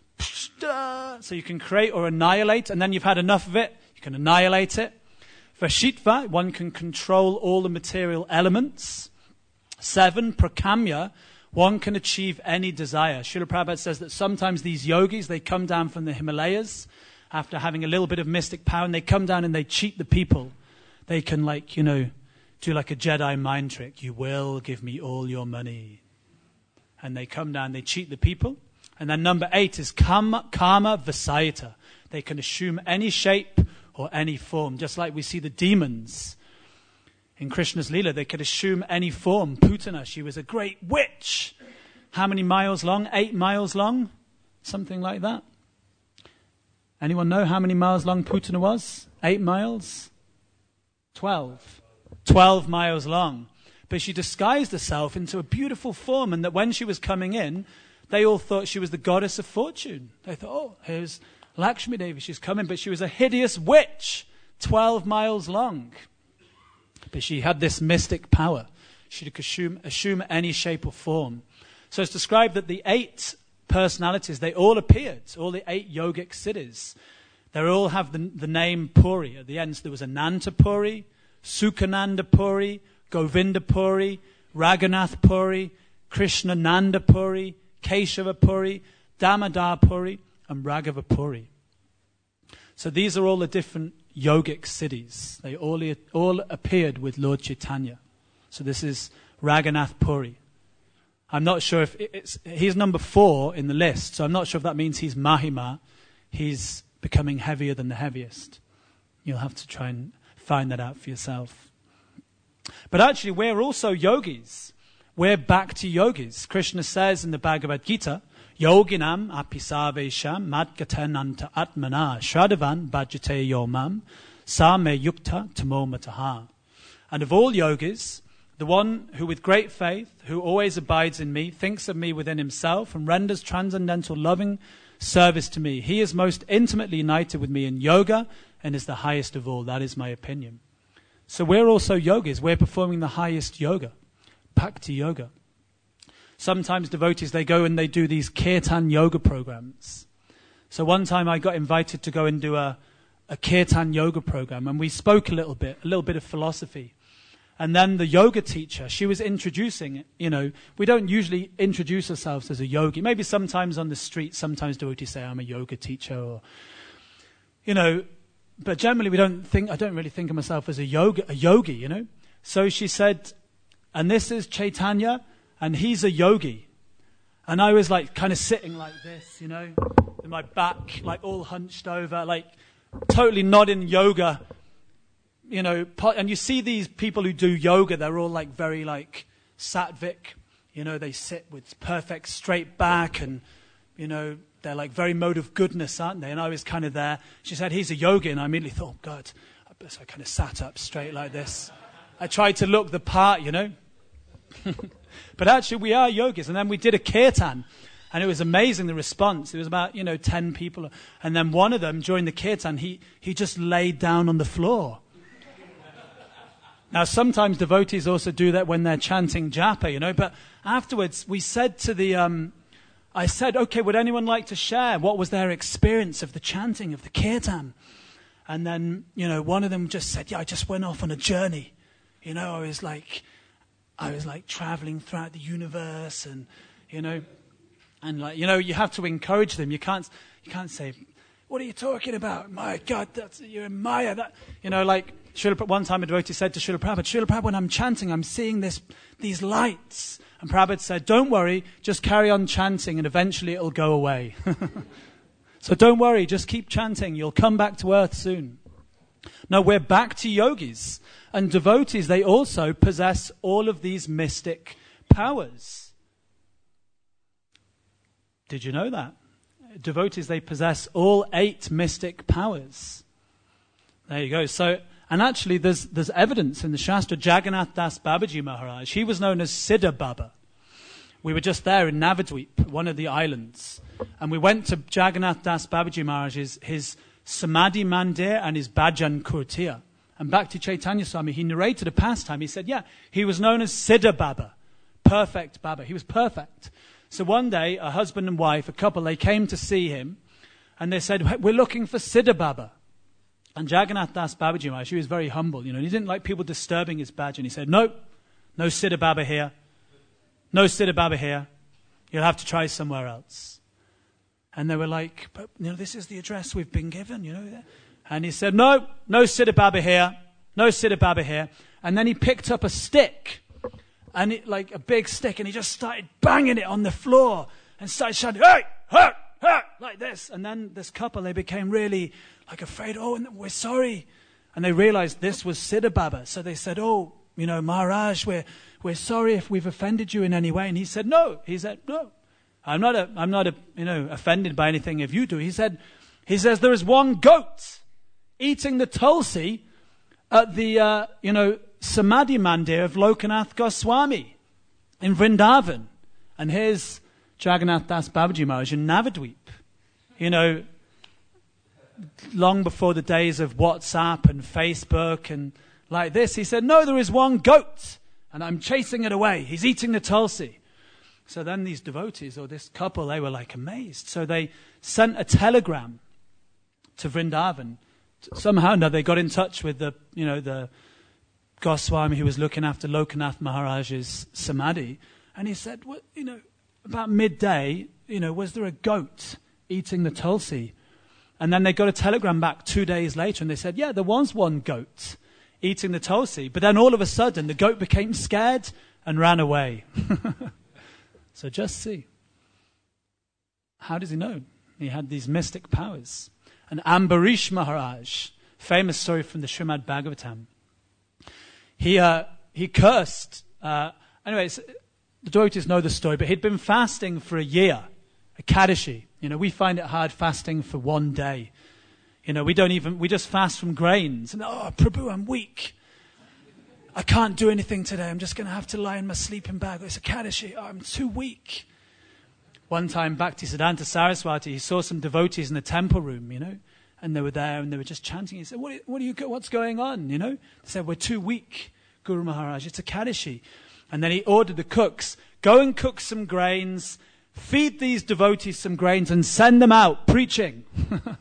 So you can create or annihilate, and then you've had enough of it, you can annihilate it. Vashitva, one can control all the material elements. 7, prakamya, one can achieve any desire. Srila Prabhupada says that sometimes these yogis, they come down from the Himalayas after having a little bit of mystic power, and they come down and they cheat the people. They can do like a Jedi mind trick. You will give me all your money. And they come down, they cheat the people. And then number 8 is karma vasayata. They can assume any shape or any form. Just like we see the demons in Krishna's Leela, they could assume any form. Putana, she was a great witch. How many miles long? 8 miles long? Something like that. Anyone know how many miles long Putana was? 8 miles? 12. 12 miles long. But she disguised herself into a beautiful form, and that when she was coming in, they all thought she was the goddess of fortune. They thought, oh, here's Lakshmi Devi, she's coming. But she was a hideous witch, 12 miles long. But she had this mystic power. She could assume any shape or form. So it's described that the 8 personalities, they all appeared, all the 8 yogic siddhis. They all have the name Puri. At the end, so there was Ananta Puri, Sukhananda Puri, Govinda Puri, Raghunath Puri, Krishnananda Puri, Keshava Puri, Damodar Puri, and Raghava Puri. So these are all the different yogic siddhis. They all appeared with Lord Chaitanya. So this is Raghunath Puri. I'm not sure if he's number 4 in the list, so I'm not sure if that means he's Mahima. He's becoming heavier than the heaviest. You'll have to try and find that out for yourself. But actually, we're also yogis. We're bhakti yogis. Krishna says in the Bhagavad Gita, Yoginam apisavesham madgatananta atmana shraddhavan bhajate yomam same yukta tamomataha. And of all yogis, the one who with great faith, who always abides in me, thinks of me within himself and renders transcendental loving service to me, he is most intimately united with me in yoga and is the highest of all. That is my opinion. So we're also yogis. We're performing the highest yoga, bhakti yoga. Sometimes devotees, they go and they do these kirtan yoga programs. So one time I got invited to go and do a kirtan yoga program, and we spoke a little bit of philosophy. And then the yoga teacher, she was introducing, we don't usually introduce ourselves as a yogi. Maybe sometimes on the street, sometimes devotees say, I'm a yoga teacher, or, but generally I don't really think of myself as a yogi. So she said, and this is Chaitanya, and he's a yogi. And I was like kind of sitting like this, with my back like all hunched over, like totally not in yoga. And you see these people who do yoga, they're all like very like sattvic, they sit with perfect straight back and, they're like very mode of goodness, aren't they? And I was kind of there. She said, he's a yogi. And I immediately thought, oh God. So I kind of sat up straight like this. I tried to look the part, But actually we are yogis. And then we did a kirtan. And it was amazing, the response. It was about, 10 people. And then one of them, during the kirtan, he just laid down on the floor. Now, sometimes devotees also do that when they're chanting japa, But afterwards, we said to I said, okay, would anyone like to share what was their experience of the chanting of the kirtan? And then, one of them just said, I just went off on a journey. I was like traveling throughout the universe and, you have to encourage them. You can't say, what are you talking about? My God, you're in Maya. One time a devotee said to Srila Prabhupada, when I'm chanting, I'm seeing these lights. And Prabhupada said, don't worry, just carry on chanting and eventually it'll go away. So don't worry, just keep chanting. You'll come back to earth soon. Now we're bhakti yogis. And devotees, they also possess all of these mystic powers. Did you know that? Devotees, they possess all 8 mystic powers. There you go. So, and actually there's evidence in the Shastra. Jagannath Das Babaji Maharaj, he was known as Siddha Baba. We were just there in Navadvip, one of the islands. And we went to Jagannath Das Babaji Maharaj's his Samadhi Mandir and his Bhajan Kurtiya. And Bhakti Chaitanya Swami, he narrated a pastime. He said, he was known as Siddha Baba, perfect Baba. He was perfect. So one day, a husband and wife, a couple, they came to see him. And they said, we're looking for Siddha Baba. And Jagannath Das Babaji Maharaj, he was very humble. He didn't like people disturbing his badge. And he said, no Siddha Baba here. No Siddha Baba here. You'll have to try somewhere else. And they were like, but, this is the address we've been given, And he said, no Siddha Baba here. No Siddha Baba here. And then he picked up a stick. And like a big stick. And he just started banging it on the floor. And started shouting, hey, like this. And then this couple, they became really like afraid. Oh, and we're sorry. And they realized this was Siddha Baba. So they said, Maharaj, we're sorry if we've offended you in any way. And he said, no. He said, no. I'm not offended by anything if you do. He says there is one goat eating the tulsi at the, Samadhi Mandir of Lokanath Goswami in Vrindavan. And here's Jagannath Das Babaji Maharaj in Navadvip. Long before the days of WhatsApp and Facebook and like this. He said, no, there is one goat and I'm chasing it away. He's eating the tulsi. So then these devotees, or this couple, they were like amazed. So they sent a telegram to Vrindavan. Somehow they got in touch with the Goswami who was looking after Lokanath Maharaj's samadhi. And he said, about midday, was there a goat eating the tulsi? And then they got a telegram back 2 days later and they said, there was one goat eating the tulsi. But then all of a sudden the goat became scared and ran away. So just see. How does he know? He had these mystic powers. And Ambarish Maharaj, famous story from the Srimad Bhagavatam. He cursed. Anyways, the devotees know the story, but he'd been fasting for a year, a Kadashi. We find it hard fasting for one day. We just fast from grains. And, Prabhu, I'm weak. I can't do anything today. I'm just going to have to lie in my sleeping bag. It's a Kadashi. I'm too weak. One time, Bhaktisiddhanta Saraswati, he saw some devotees in the temple room, and they were there and they were just chanting. He said, what's going on, They said, we're too weak, Guru Maharaj. It's a Kadashi. And then he ordered the cooks, go and cook some grains, feed these devotees some grains and send them out preaching. What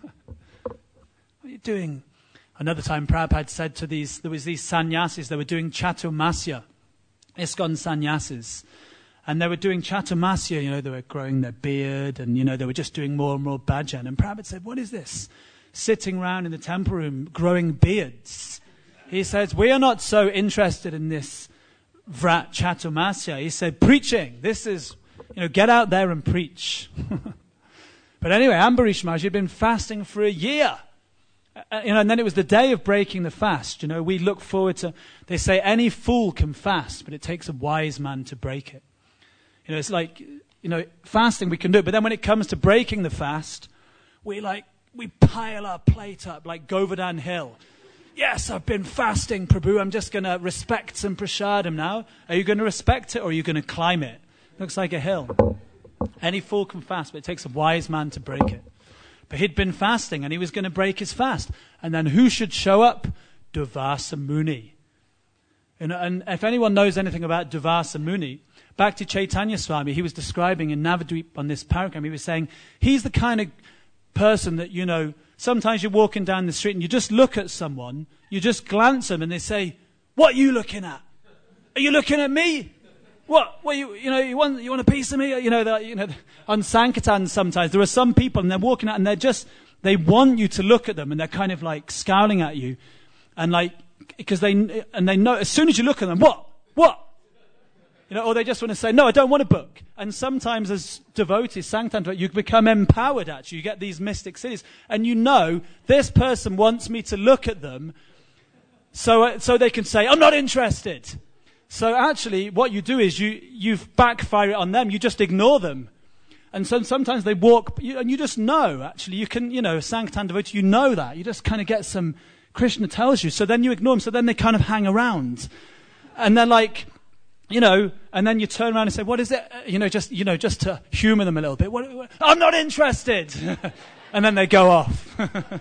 are you doing? Another time Prabhupada said to there was these sannyasis, they were doing Chaturmasya, ISKCON sannyasis. And they were doing Chaturmasya, they were growing their beard and, they were just doing more and more bhajan. And Prabhupada said, what is this? Sitting around in the temple room, growing beards. He says, we are not so interested in this Vrat Chaturmasya. He said, preaching. This is, get out there and preach. But anyway, Ambarish Maharaj had been fasting for a year. And then it was the day of breaking the fast. We look forward to, they say any fool can fast, but it takes a wise man to break it. It's like, fasting we can do it, but then when it comes to breaking the fast, we pile our plate up like Govardhan Hill. Yes, I've been fasting, Prabhu. I'm just going to respect some prasadam now. Are you going to respect it or are you going to climb it? Looks like a hill. Any fool can fast, but it takes a wise man to break it. But he'd been fasting and he was going to break his fast. And then who should show up? Durvasa Muni. And if anyone knows anything about Durvasa Muni, back to Chaitanya Swami, he was describing in Navadvip on this paragraph, he was saying, he's the kind of person that, sometimes you're walking down the street and you just look at someone, you just glance at them and they say, what are you looking at? Are you looking at me? What you want a piece of me? On Sankirtan sometimes there are some people and they're walking out and they want you to look at them and they're kind of like scowling at you and because they know as soon as you look at them, what? Or they just want to say, no, I don't want a book. And sometimes as devotees, Sankirtan, you become empowered actually. You get these mystic cities. And this person wants me to look at them so they can say, I'm not interested. So actually what you do is you backfire it on them. You just ignore them. And so sometimes they walk, and you just know, actually, you can, Sankirtan devotee, that. You just kind of get some, Krishna tells you. So then you ignore them. So then they kind of hang around. And they're like, and then you turn around and say, what is it? Just to humor them a little bit. What, I'm not interested. And then they go off.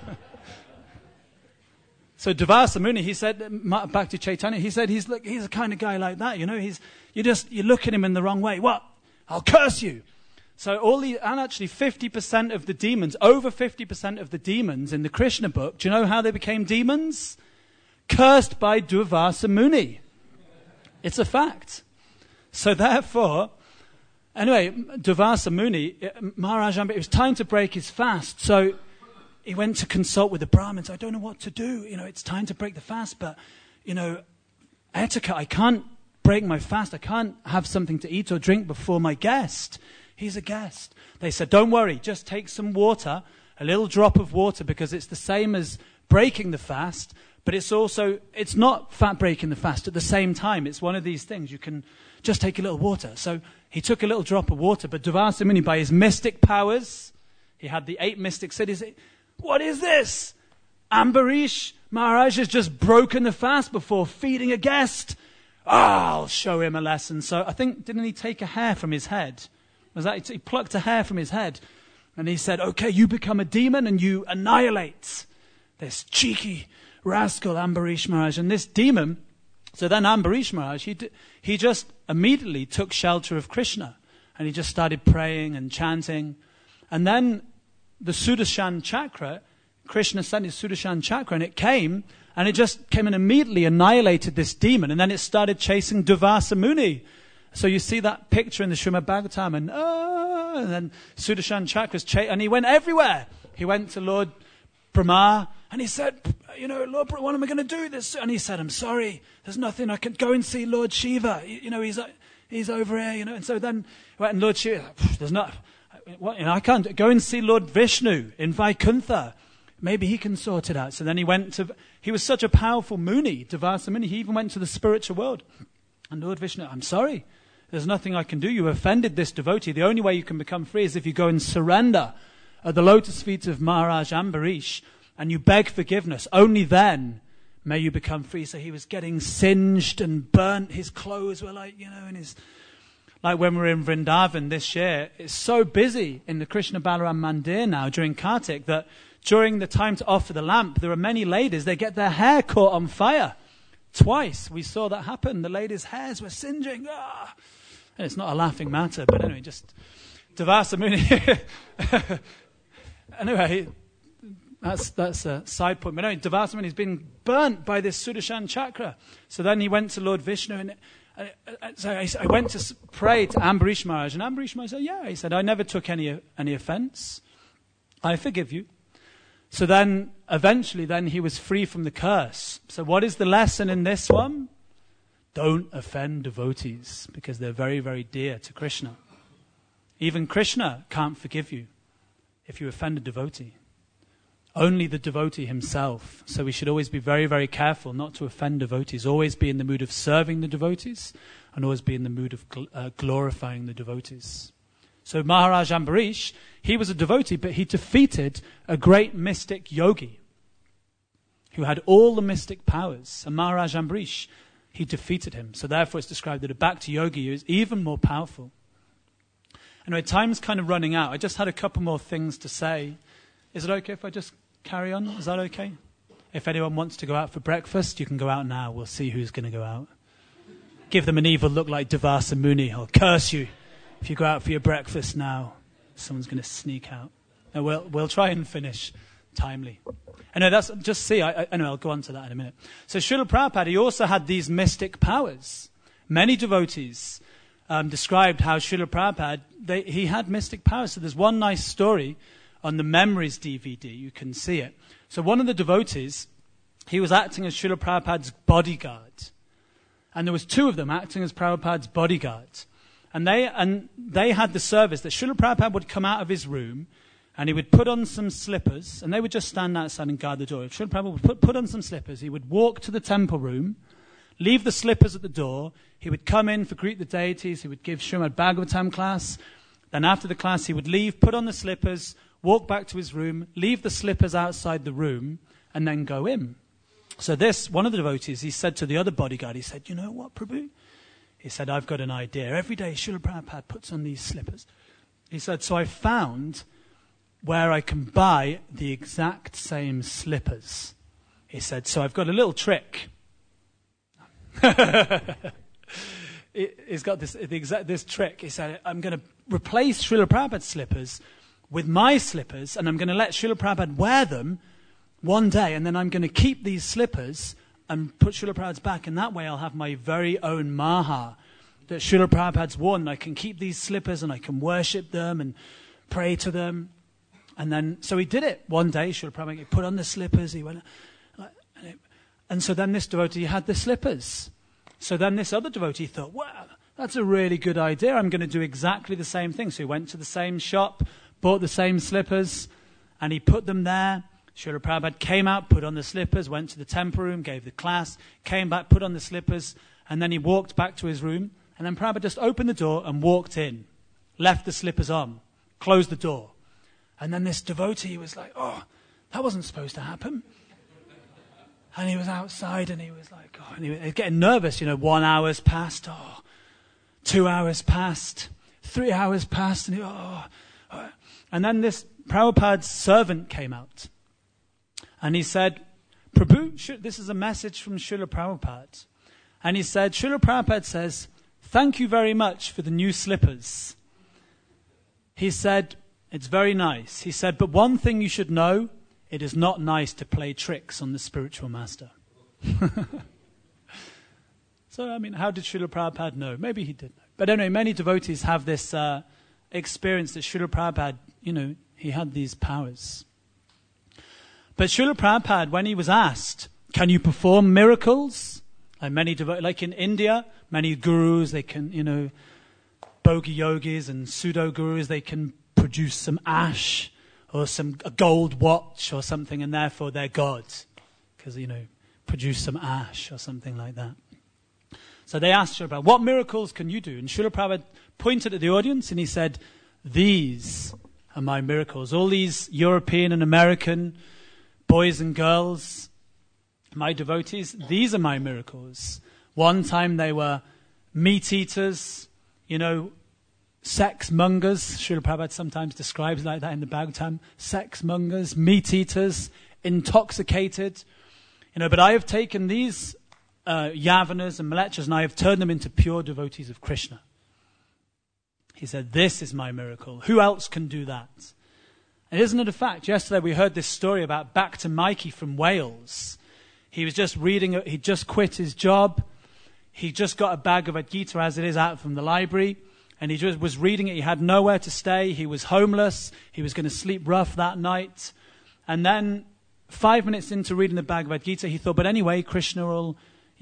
So Durvasa Muni, he said, back to Chaitanya, he said, he's the kind of guy like that, you look at him in the wrong way. What? I'll curse you. So and actually 50% of the demons, over 50% of the demons in the Krishna book, do you know how they became demons? Cursed by Durvasa Muni. It's a fact. So therefore, anyway, Durvasa Muni, Maharaj Ambarish, it was time to break his fast. So he went to consult with the Brahmins. I don't know what to do. It's time to break the fast, but, etiquette, I can't break my fast. I can't have something to eat or drink before my guest. He's a guest. They said, don't worry, just take some water, a little drop of water, because it's the same as breaking the fast, but it's not fat breaking the fast at the same time. It's one of these things. You can just take a little water. So he took a little drop of water, but Durvasa Muni, by his mystic powers, he had the 8 mystic cities. What is this? Ambarish Maharaj has just broken the fast before feeding a guest. I'll show him a lesson. So I think, didn't he take a hair from his head? He plucked a hair from his head. And he said, okay, you become a demon and you annihilate this cheeky rascal Ambarish Maharaj. And this demon, so then Ambarish Maharaj, he just immediately took shelter of Krishna. And he just started praying and chanting. And then the Sudarshan chakra, Krishna sent his Sudarshan chakra, and it came and immediately annihilated this demon. And then it started chasing Durvasa Muni. So you see that picture in the Srimad Bhagavatam, and then Sudarshan chakras, and he went everywhere. He went to Lord Brahma, and he said, Lord Brahma, what am I going to do this? And he said, I'm sorry, there's nothing, I can go and see Lord Shiva. He's over here, you know. And so then he went, and Lord Shiva, there's not, what, you know, I can't go and see Lord Vishnu in Vaikuntha. Maybe he can sort it out. So then he was such a powerful Muni, Durvasa Muni, he even went to the spiritual world. And Lord Vishnu, I'm sorry, there's nothing I can do. You offended this devotee. The only way you can become free is if you go and surrender at the lotus feet of Maharaj Ambarish and you beg forgiveness. Only then may you become free. So he was getting singed and burnt. His clothes were like, you know, like when we're in Vrindavan this year, it's so busy in the Krishna Balaram Mandir now during Kartik that during the time to offer the lamp, there are many ladies, they get their hair caught on fire. Twice we saw that happen. The ladies' hairs were singeing. Ah! And it's not a laughing matter, but anyway, just Durvasa Muni. Anyway, that's a side point. But anyway, Durvasa Muni's been burnt by this Sudarshan chakra. So then he went to Lord Vishnu, and so I went to pray to Ambarish Maharaj, and Ambarish Maharaj said, yeah. He said, I never took any offense. I forgive you. So then, eventually, he was free from the curse. So what is the lesson in this one? Don't offend devotees, because they're very, very dear to Krishna. Even Krishna can't forgive you if you offend a devotee. Only the devotee himself. So we should always be very, very careful not to offend devotees. Always be in the mood of serving the devotees, and always be in the mood of glorifying the devotees. So Maharaj Ambarish, he was a devotee, but he defeated a great mystic yogi who had all the mystic powers. And Maharaj Ambarish, he defeated him. So therefore it's described that a Bhakti yogi is even more powerful. Anyway, time's kind of running out. I just had a couple more things to say. Is it okay if I just carry on? Is that okay? If anyone wants to go out for breakfast, you can go out now. We'll see who's going to go out. Give them an evil look like Durvasa Muni. I'll curse you. If you go out for your breakfast now, someone's going to sneak out. No, we'll try and finish timely. Anyway, that's just see. Anyway, I'll go on to that in a minute. So Srila Prabhupada, he also had these mystic powers. Many devotees described how Srila Prabhupada, he had mystic powers. So there's one nice story on the Memories DVD. You can see it. So one of the devotees, he was acting as Srila Prabhupada's bodyguard. And there was two of them acting as Prabhupada's bodyguard. And they had the service that Srila Prabhupada would come out of his room and he would put on some slippers, and they would just stand outside and guard the door. If Srila Prabhupada would put on some slippers, he would walk to the temple room, leave the slippers at the door, he would come in for Greet the Deities, he would give Srimad Bhagavatam class, then after the class he would leave, put on the slippers, walk back to his room, leave the slippers outside the room, and then go in. So one of the devotees, he said to the other bodyguard, he said, you know what, Prabhu? He said, I've got an idea. Every day Srila Prabhupada puts on these slippers. He said, so I found where I can buy the exact same slippers. He said, so I've got a little trick. He's got this trick. He said, I'm going to replace Srila Prabhupada's slippers with my slippers, and I'm going to let Srila Prabhupada wear them one day, and then I'm going to keep these slippers and put Srila Prabhupada's back, and that way I'll have my very own Maha that Srila Prabhupada's worn, and I can keep these slippers and I can worship them and pray to them. And then, so he did it one day. Srila Prabhupada put on the slippers, he went, and so then this devotee had the slippers. So then this other devotee thought, wow, that's a really good idea. I'm going to do exactly the same thing. So he went to the same shop, bought the same slippers, and he put them there. Srila Prabhupada came out, put on the slippers, went to the temple room, gave the class, came back, put on the slippers, and then he walked back to his room. And then Prabhupada just opened the door and walked in, left the slippers on, closed the door. And then this devotee was like, oh, that wasn't supposed to happen. And he was outside and he was like, oh, and he was getting nervous. 1 hour's passed, 2 hours passed, 3 hours passed, and and then this Prabhupada's servant came out. And he said, Prabhu, this is a message from Srila Prabhupada. And he said, Srila Prabhupada says, thank you very much for the new slippers. He said, it's very nice. He said, but one thing you should know, it is not nice to play tricks on the spiritual master. So, how did Srila Prabhupada know? Maybe he did know. But anyway, many devotees have this experience that Srila Prabhupada, he had these powers. But Srila Prabhupada, when he was asked, can you perform miracles? Like in India, many gurus, they can, bhogi yogis and pseudo gurus, they can produce some ash or a gold watch or something, and therefore they're gods because, produce some ash or something like that. So they asked Srila Prabhupada, what miracles can you do? And Srila Prabhupada pointed at the audience and he said, these are my miracles. All these European and American boys and girls, my devotees, these are my miracles. One time they were meat eaters, sex mongers. Srila Prabhupada sometimes describes like that in the Bhagavatam. Sex mongers, meat eaters, intoxicated. But I have taken these Yavanas and Mlechas and I have turned them into pure devotees of Krishna. He said, this is my miracle. Who else can do that? And isn't it a fact? Yesterday we heard this story about Bhakta Mikey from Wales. He was just he'd just quit his job. He just got a Bhagavad Gita as it is out from the library. And he just was reading it. He had nowhere to stay. He was homeless. He was going to sleep rough that night. And then 5 minutes into reading the Bhagavad Gita, he thought, but anyway, Krishna will,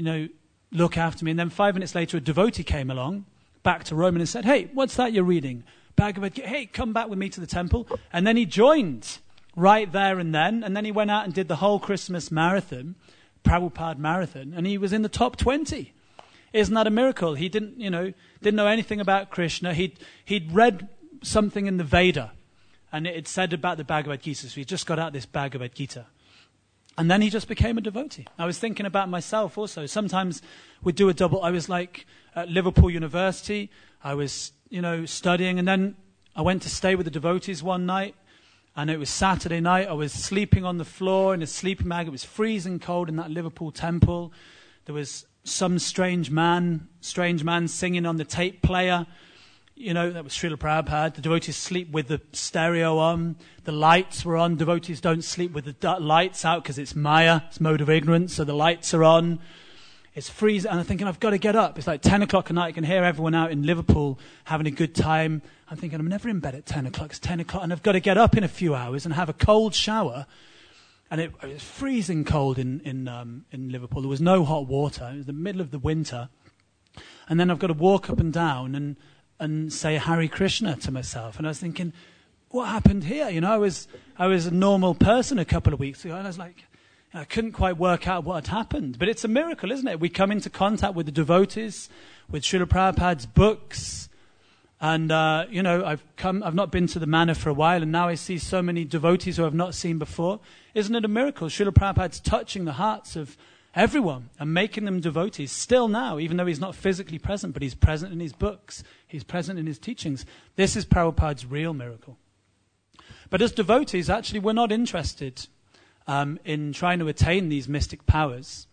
look after me. And then 5 minutes later, a devotee came along, back to Rome, and said, hey, what's that you're reading? Bhagavad Gita. Hey, come back with me to the temple. And then he joined right there and then. And then he went out and did the whole Christmas marathon, Prabhupada marathon, and he was in the top 20. Isn't that a miracle? He didn't know anything about Krishna. He'd read something in the Veda, and it said about the Bhagavad Gita. So he just got out this Bhagavad Gita. And then he just became a devotee. I was thinking about myself also. Sometimes we'd do a double. I was like at Liverpool University. I was, studying, and then I went to stay with the devotees one night. And it was Saturday night. I was sleeping on the floor in a sleeping bag. It was freezing cold in that Liverpool temple. There was some strange man singing on the tape player. That was Srila Prabhupada. The devotees sleep with the stereo on. The lights were on. Devotees don't sleep with the lights out because it's Maya. It's mode of ignorance. So the lights are on. It's freezing. And I'm thinking, I've got to get up. It's like 10 o'clock at night. I can hear everyone out in Liverpool having a good time. I'm thinking, I'm never in bed at 10 o'clock. It's 10 o'clock. And I've got to get up in a few hours and have a cold shower. And it was freezing cold in Liverpool. There was no hot water. It was the middle of the winter. And then I've got to walk up and down and say Hare Krishna to myself. And I was thinking, what happened here? I was a normal person a couple of weeks ago. And I was like, I couldn't quite work out what had happened. But it's a miracle, isn't it? We come into contact with the devotees, with Srila Prabhupada's books. And, I've not been to the manor for a while, and now I see so many devotees who I've not seen before. Isn't it a miracle? Srila Prabhupada's touching the hearts of everyone and making them devotees still now, even though he's not physically present, but he's present in his books. He's present in his teachings. This is Prabhupada's real miracle. But as devotees, actually, we're not interested in trying to attain these mystic powers.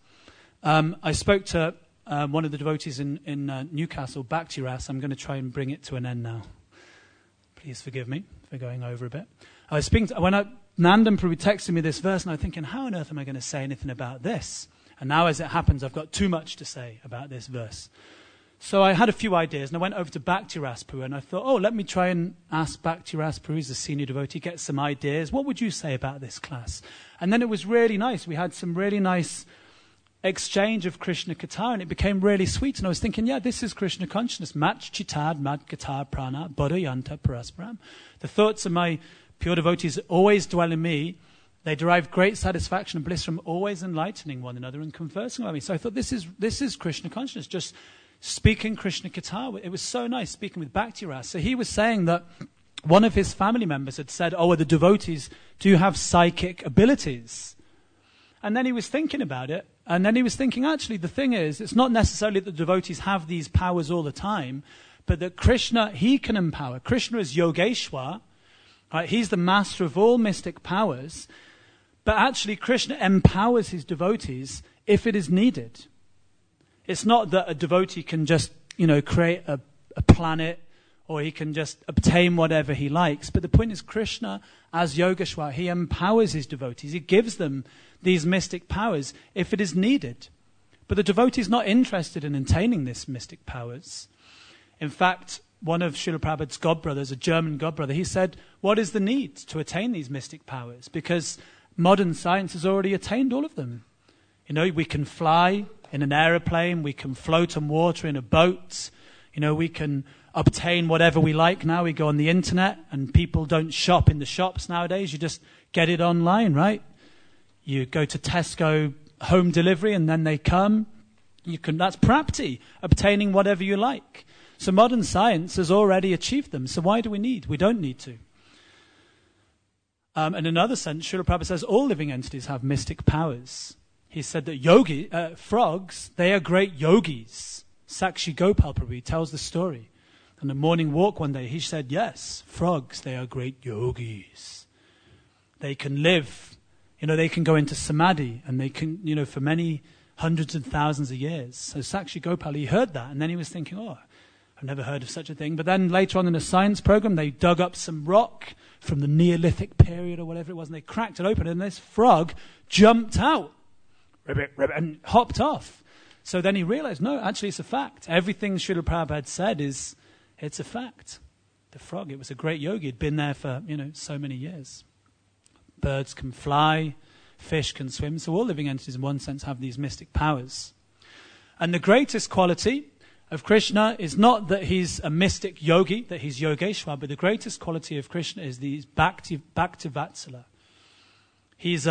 I spoke to one of the devotees in Newcastle, Bhakti Ras. I'm going to try and bring it to an end now. Please forgive me for going over a bit. I was speaking to, Nandam Prabhu texted me this verse, and I was thinking, how on earth am I going to say anything about this? And now, as it happens, I've got too much to say about this verse. So I had a few ideas, and I went over to Bhakti Ras Prabhu, and I thought, let me try and ask Bhakti Ras Prabhu, who's a senior devotee, get some ideas. What would you say about this class? And then it was really nice. We had some really nice exchange of Krishna Katha, and it became really sweet. And I was thinking, this is Krishna consciousness. Mat chitad mad katha prana bodhayanta parasparam. The thoughts of my pure devotees always dwell in me. They derive great satisfaction and bliss from always enlightening one another and conversing with me. So I thought, this is Krishna consciousness, just speaking Krishna Katha. It was so nice speaking with Bhakti Ras. So he was saying that one of his family members had said, the devotees do have psychic abilities. And then he was thinking about it, and then he was thinking, actually, the thing is, it's not necessarily that the devotees have these powers all the time, but that Krishna, he can empower. Krishna is Yogeshwar, right? He's the master of all mystic powers, but actually Krishna empowers his devotees if it is needed. It's not that a devotee can just, create a planet, or he can just obtain whatever he likes. But the point is, Krishna, as Yogeshwar, he empowers his devotees. He gives them these mystic powers if it is needed. But the devotee is not interested in attaining these mystic powers. In fact, one of Srila Prabhupada's godbrothers, a German godbrother, he said, what is the need to attain these mystic powers? Because modern science has already attained all of them. We can fly, in an aeroplane. We can float on water in a boat. We can obtain whatever we like now. We go on the internet, and people don't shop in the shops nowadays. You just get it online, right? You go to Tesco home delivery, and then they come. That's prapti, obtaining whatever you like. So modern science has already achieved them. So why do we need? We don't need to. In another sense, Srila Prabhupada says all living entities have mystic powers. He said that frogs, they are great yogis. Sakshi Gopal Prabhu tells the story. On a morning walk one day, he said, yes, frogs, they are great yogis. They can live, they can go into samadhi, and they can, for many hundreds and thousands of years. So Sakshi Gopal, he heard that, and then he was thinking, I've never heard of such a thing. But then later on in a science program, they dug up some rock from the Neolithic period or whatever it was, and they cracked it open, and this frog jumped out and hopped off. So then he realized, no, actually it's a fact. Everything Srila Prabhupada said it's a fact. The frog, it was a great yogi. He'd been there for, so many years. Birds can fly, fish can swim. So all living entities in one sense have these mystic powers. And the greatest quality of Krishna is not that he's a mystic yogi, that he's Yogeshwar, but the greatest quality of Krishna is the Bhakti Vatsala. He's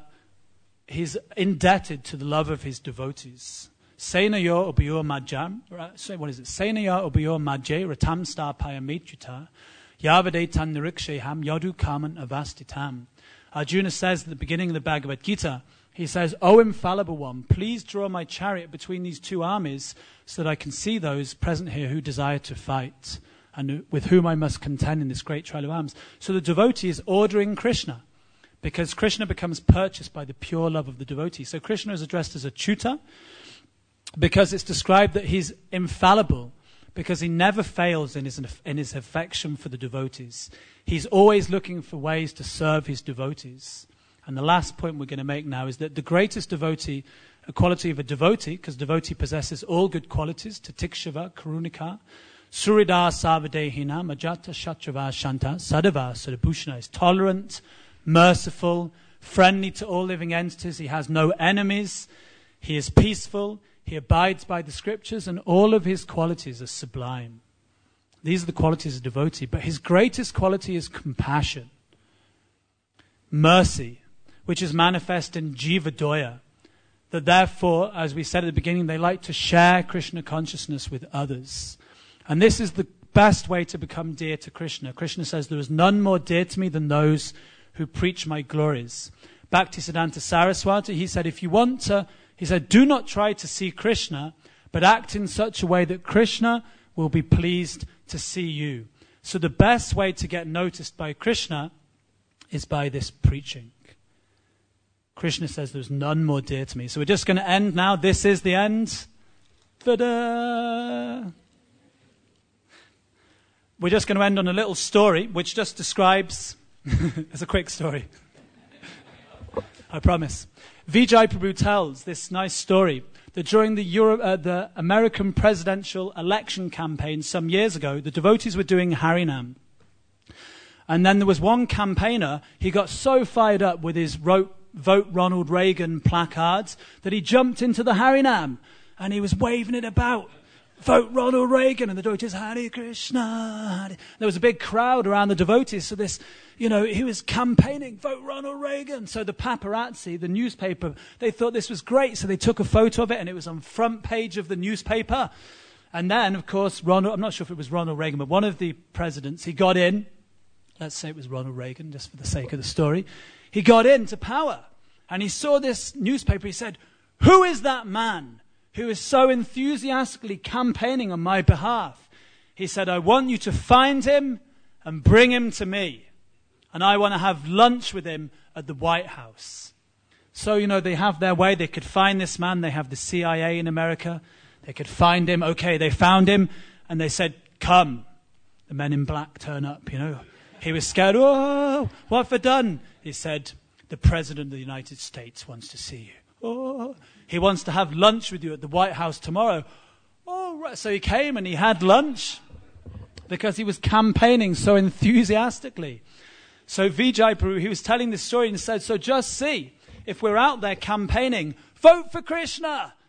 indebted to the love of his devotees. Senayo ubayor majam, what is it? Senayo ubayor majay ratam starpaya mechuta yavadetan niriksheham yadu kaman avastitam. Arjuna says at the beginning of the Bhagavad Gita, he says, O infallible one, please draw my chariot between these two armies so that I can see those present here who desire to fight and with whom I must contend in this great trial of arms. So the devotee is ordering Krishna because Krishna becomes purchased by the pure love of the devotee. So Krishna is addressed as a Achyuta because it's described that he's infallible because he never fails in his affection for the devotees. He's always looking for ways to serve his devotees. And the last point we're going to make now is that the greatest devotee, a quality of a devotee, because devotee possesses all good qualities, Tatikshava, Karunika, Surida Savadehina, Majata Shatrava Shanta, Sadava Sadabhushana, is tolerant, merciful, friendly to all living entities. He has no enemies. He is peaceful. He abides by the scriptures, and all of his qualities are sublime. These are the qualities of a devotee. But his greatest quality is compassion, mercy, which is manifest in Jivadoya. That therefore, as we said at the beginning, they like to share Krishna consciousness with others. And this is the best way to become dear to Krishna. Krishna says, there is none more dear to me than those who preach my glories. Bhaktisiddhanta Saraswati, he said, do not try to see Krishna, but act in such a way that Krishna will be pleased to see you. So the best way to get noticed by Krishna is by this preaching. Krishna says there's none more dear to me. So we're just going to end now. This is the end. Ta-da! We're just going to end on a little story which just describes, it's a quick story, I promise. Vijay Prabhu tells this nice story that during the American presidential election campaign some years ago, the devotees were doing Harinam. And then there was one campaigner, he got so fired up with his Vote Ronald Reagan placards that he jumped into the Harinam and he was waving it about. Vote Ronald Reagan, and the devotees, Hare Krishna. Hare. There was a big crowd around the devotees, so this, he was campaigning, vote Ronald Reagan. So the paparazzi, the newspaper, they thought this was great, so they took a photo of it, and it was on front page of the newspaper. And then, of course, I'm not sure if it was Ronald Reagan, but one of the presidents, he got in, let's say it was Ronald Reagan, just for the sake of the story, he got into power, and he saw this newspaper, he said, who is that man who is so enthusiastically campaigning on my behalf? He said, I want you to find him and bring him to me. And I want to have lunch with him at the White House. So, they have their way. They could find this man. They have the CIA in America. They could find him. Okay, they found him. And they said, come. The men in black turn up, He was scared. Oh, what have I done? He said, the President of the United States wants to see you. Oh, he wants to have lunch with you at the White House tomorrow. Oh, right. So he came and he had lunch because he was campaigning so enthusiastically. So Vijay Prabhu, he was telling this story and said, so just see, if we're out there campaigning, vote for Krishna.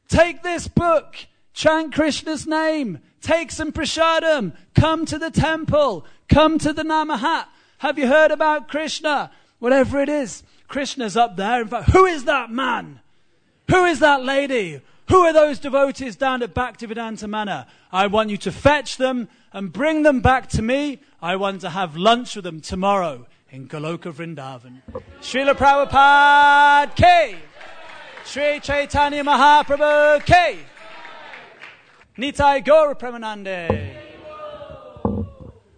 Take this book, chant Krishna's name, take some prasadam, come to the temple, come to the Namahat. Have you heard about Krishna? Whatever it is, Krishna's up there. In fact, who is that man? Who is that lady? Who are those devotees down at Bhaktivedanta Manor? I want you to fetch them and bring them back to me. I want to have lunch with them tomorrow in Goloka Vrindavan. Srila Prabhupada Ki. Sri Chaitanya Mahaprabhu Ki. Nitai Gaura Premanande.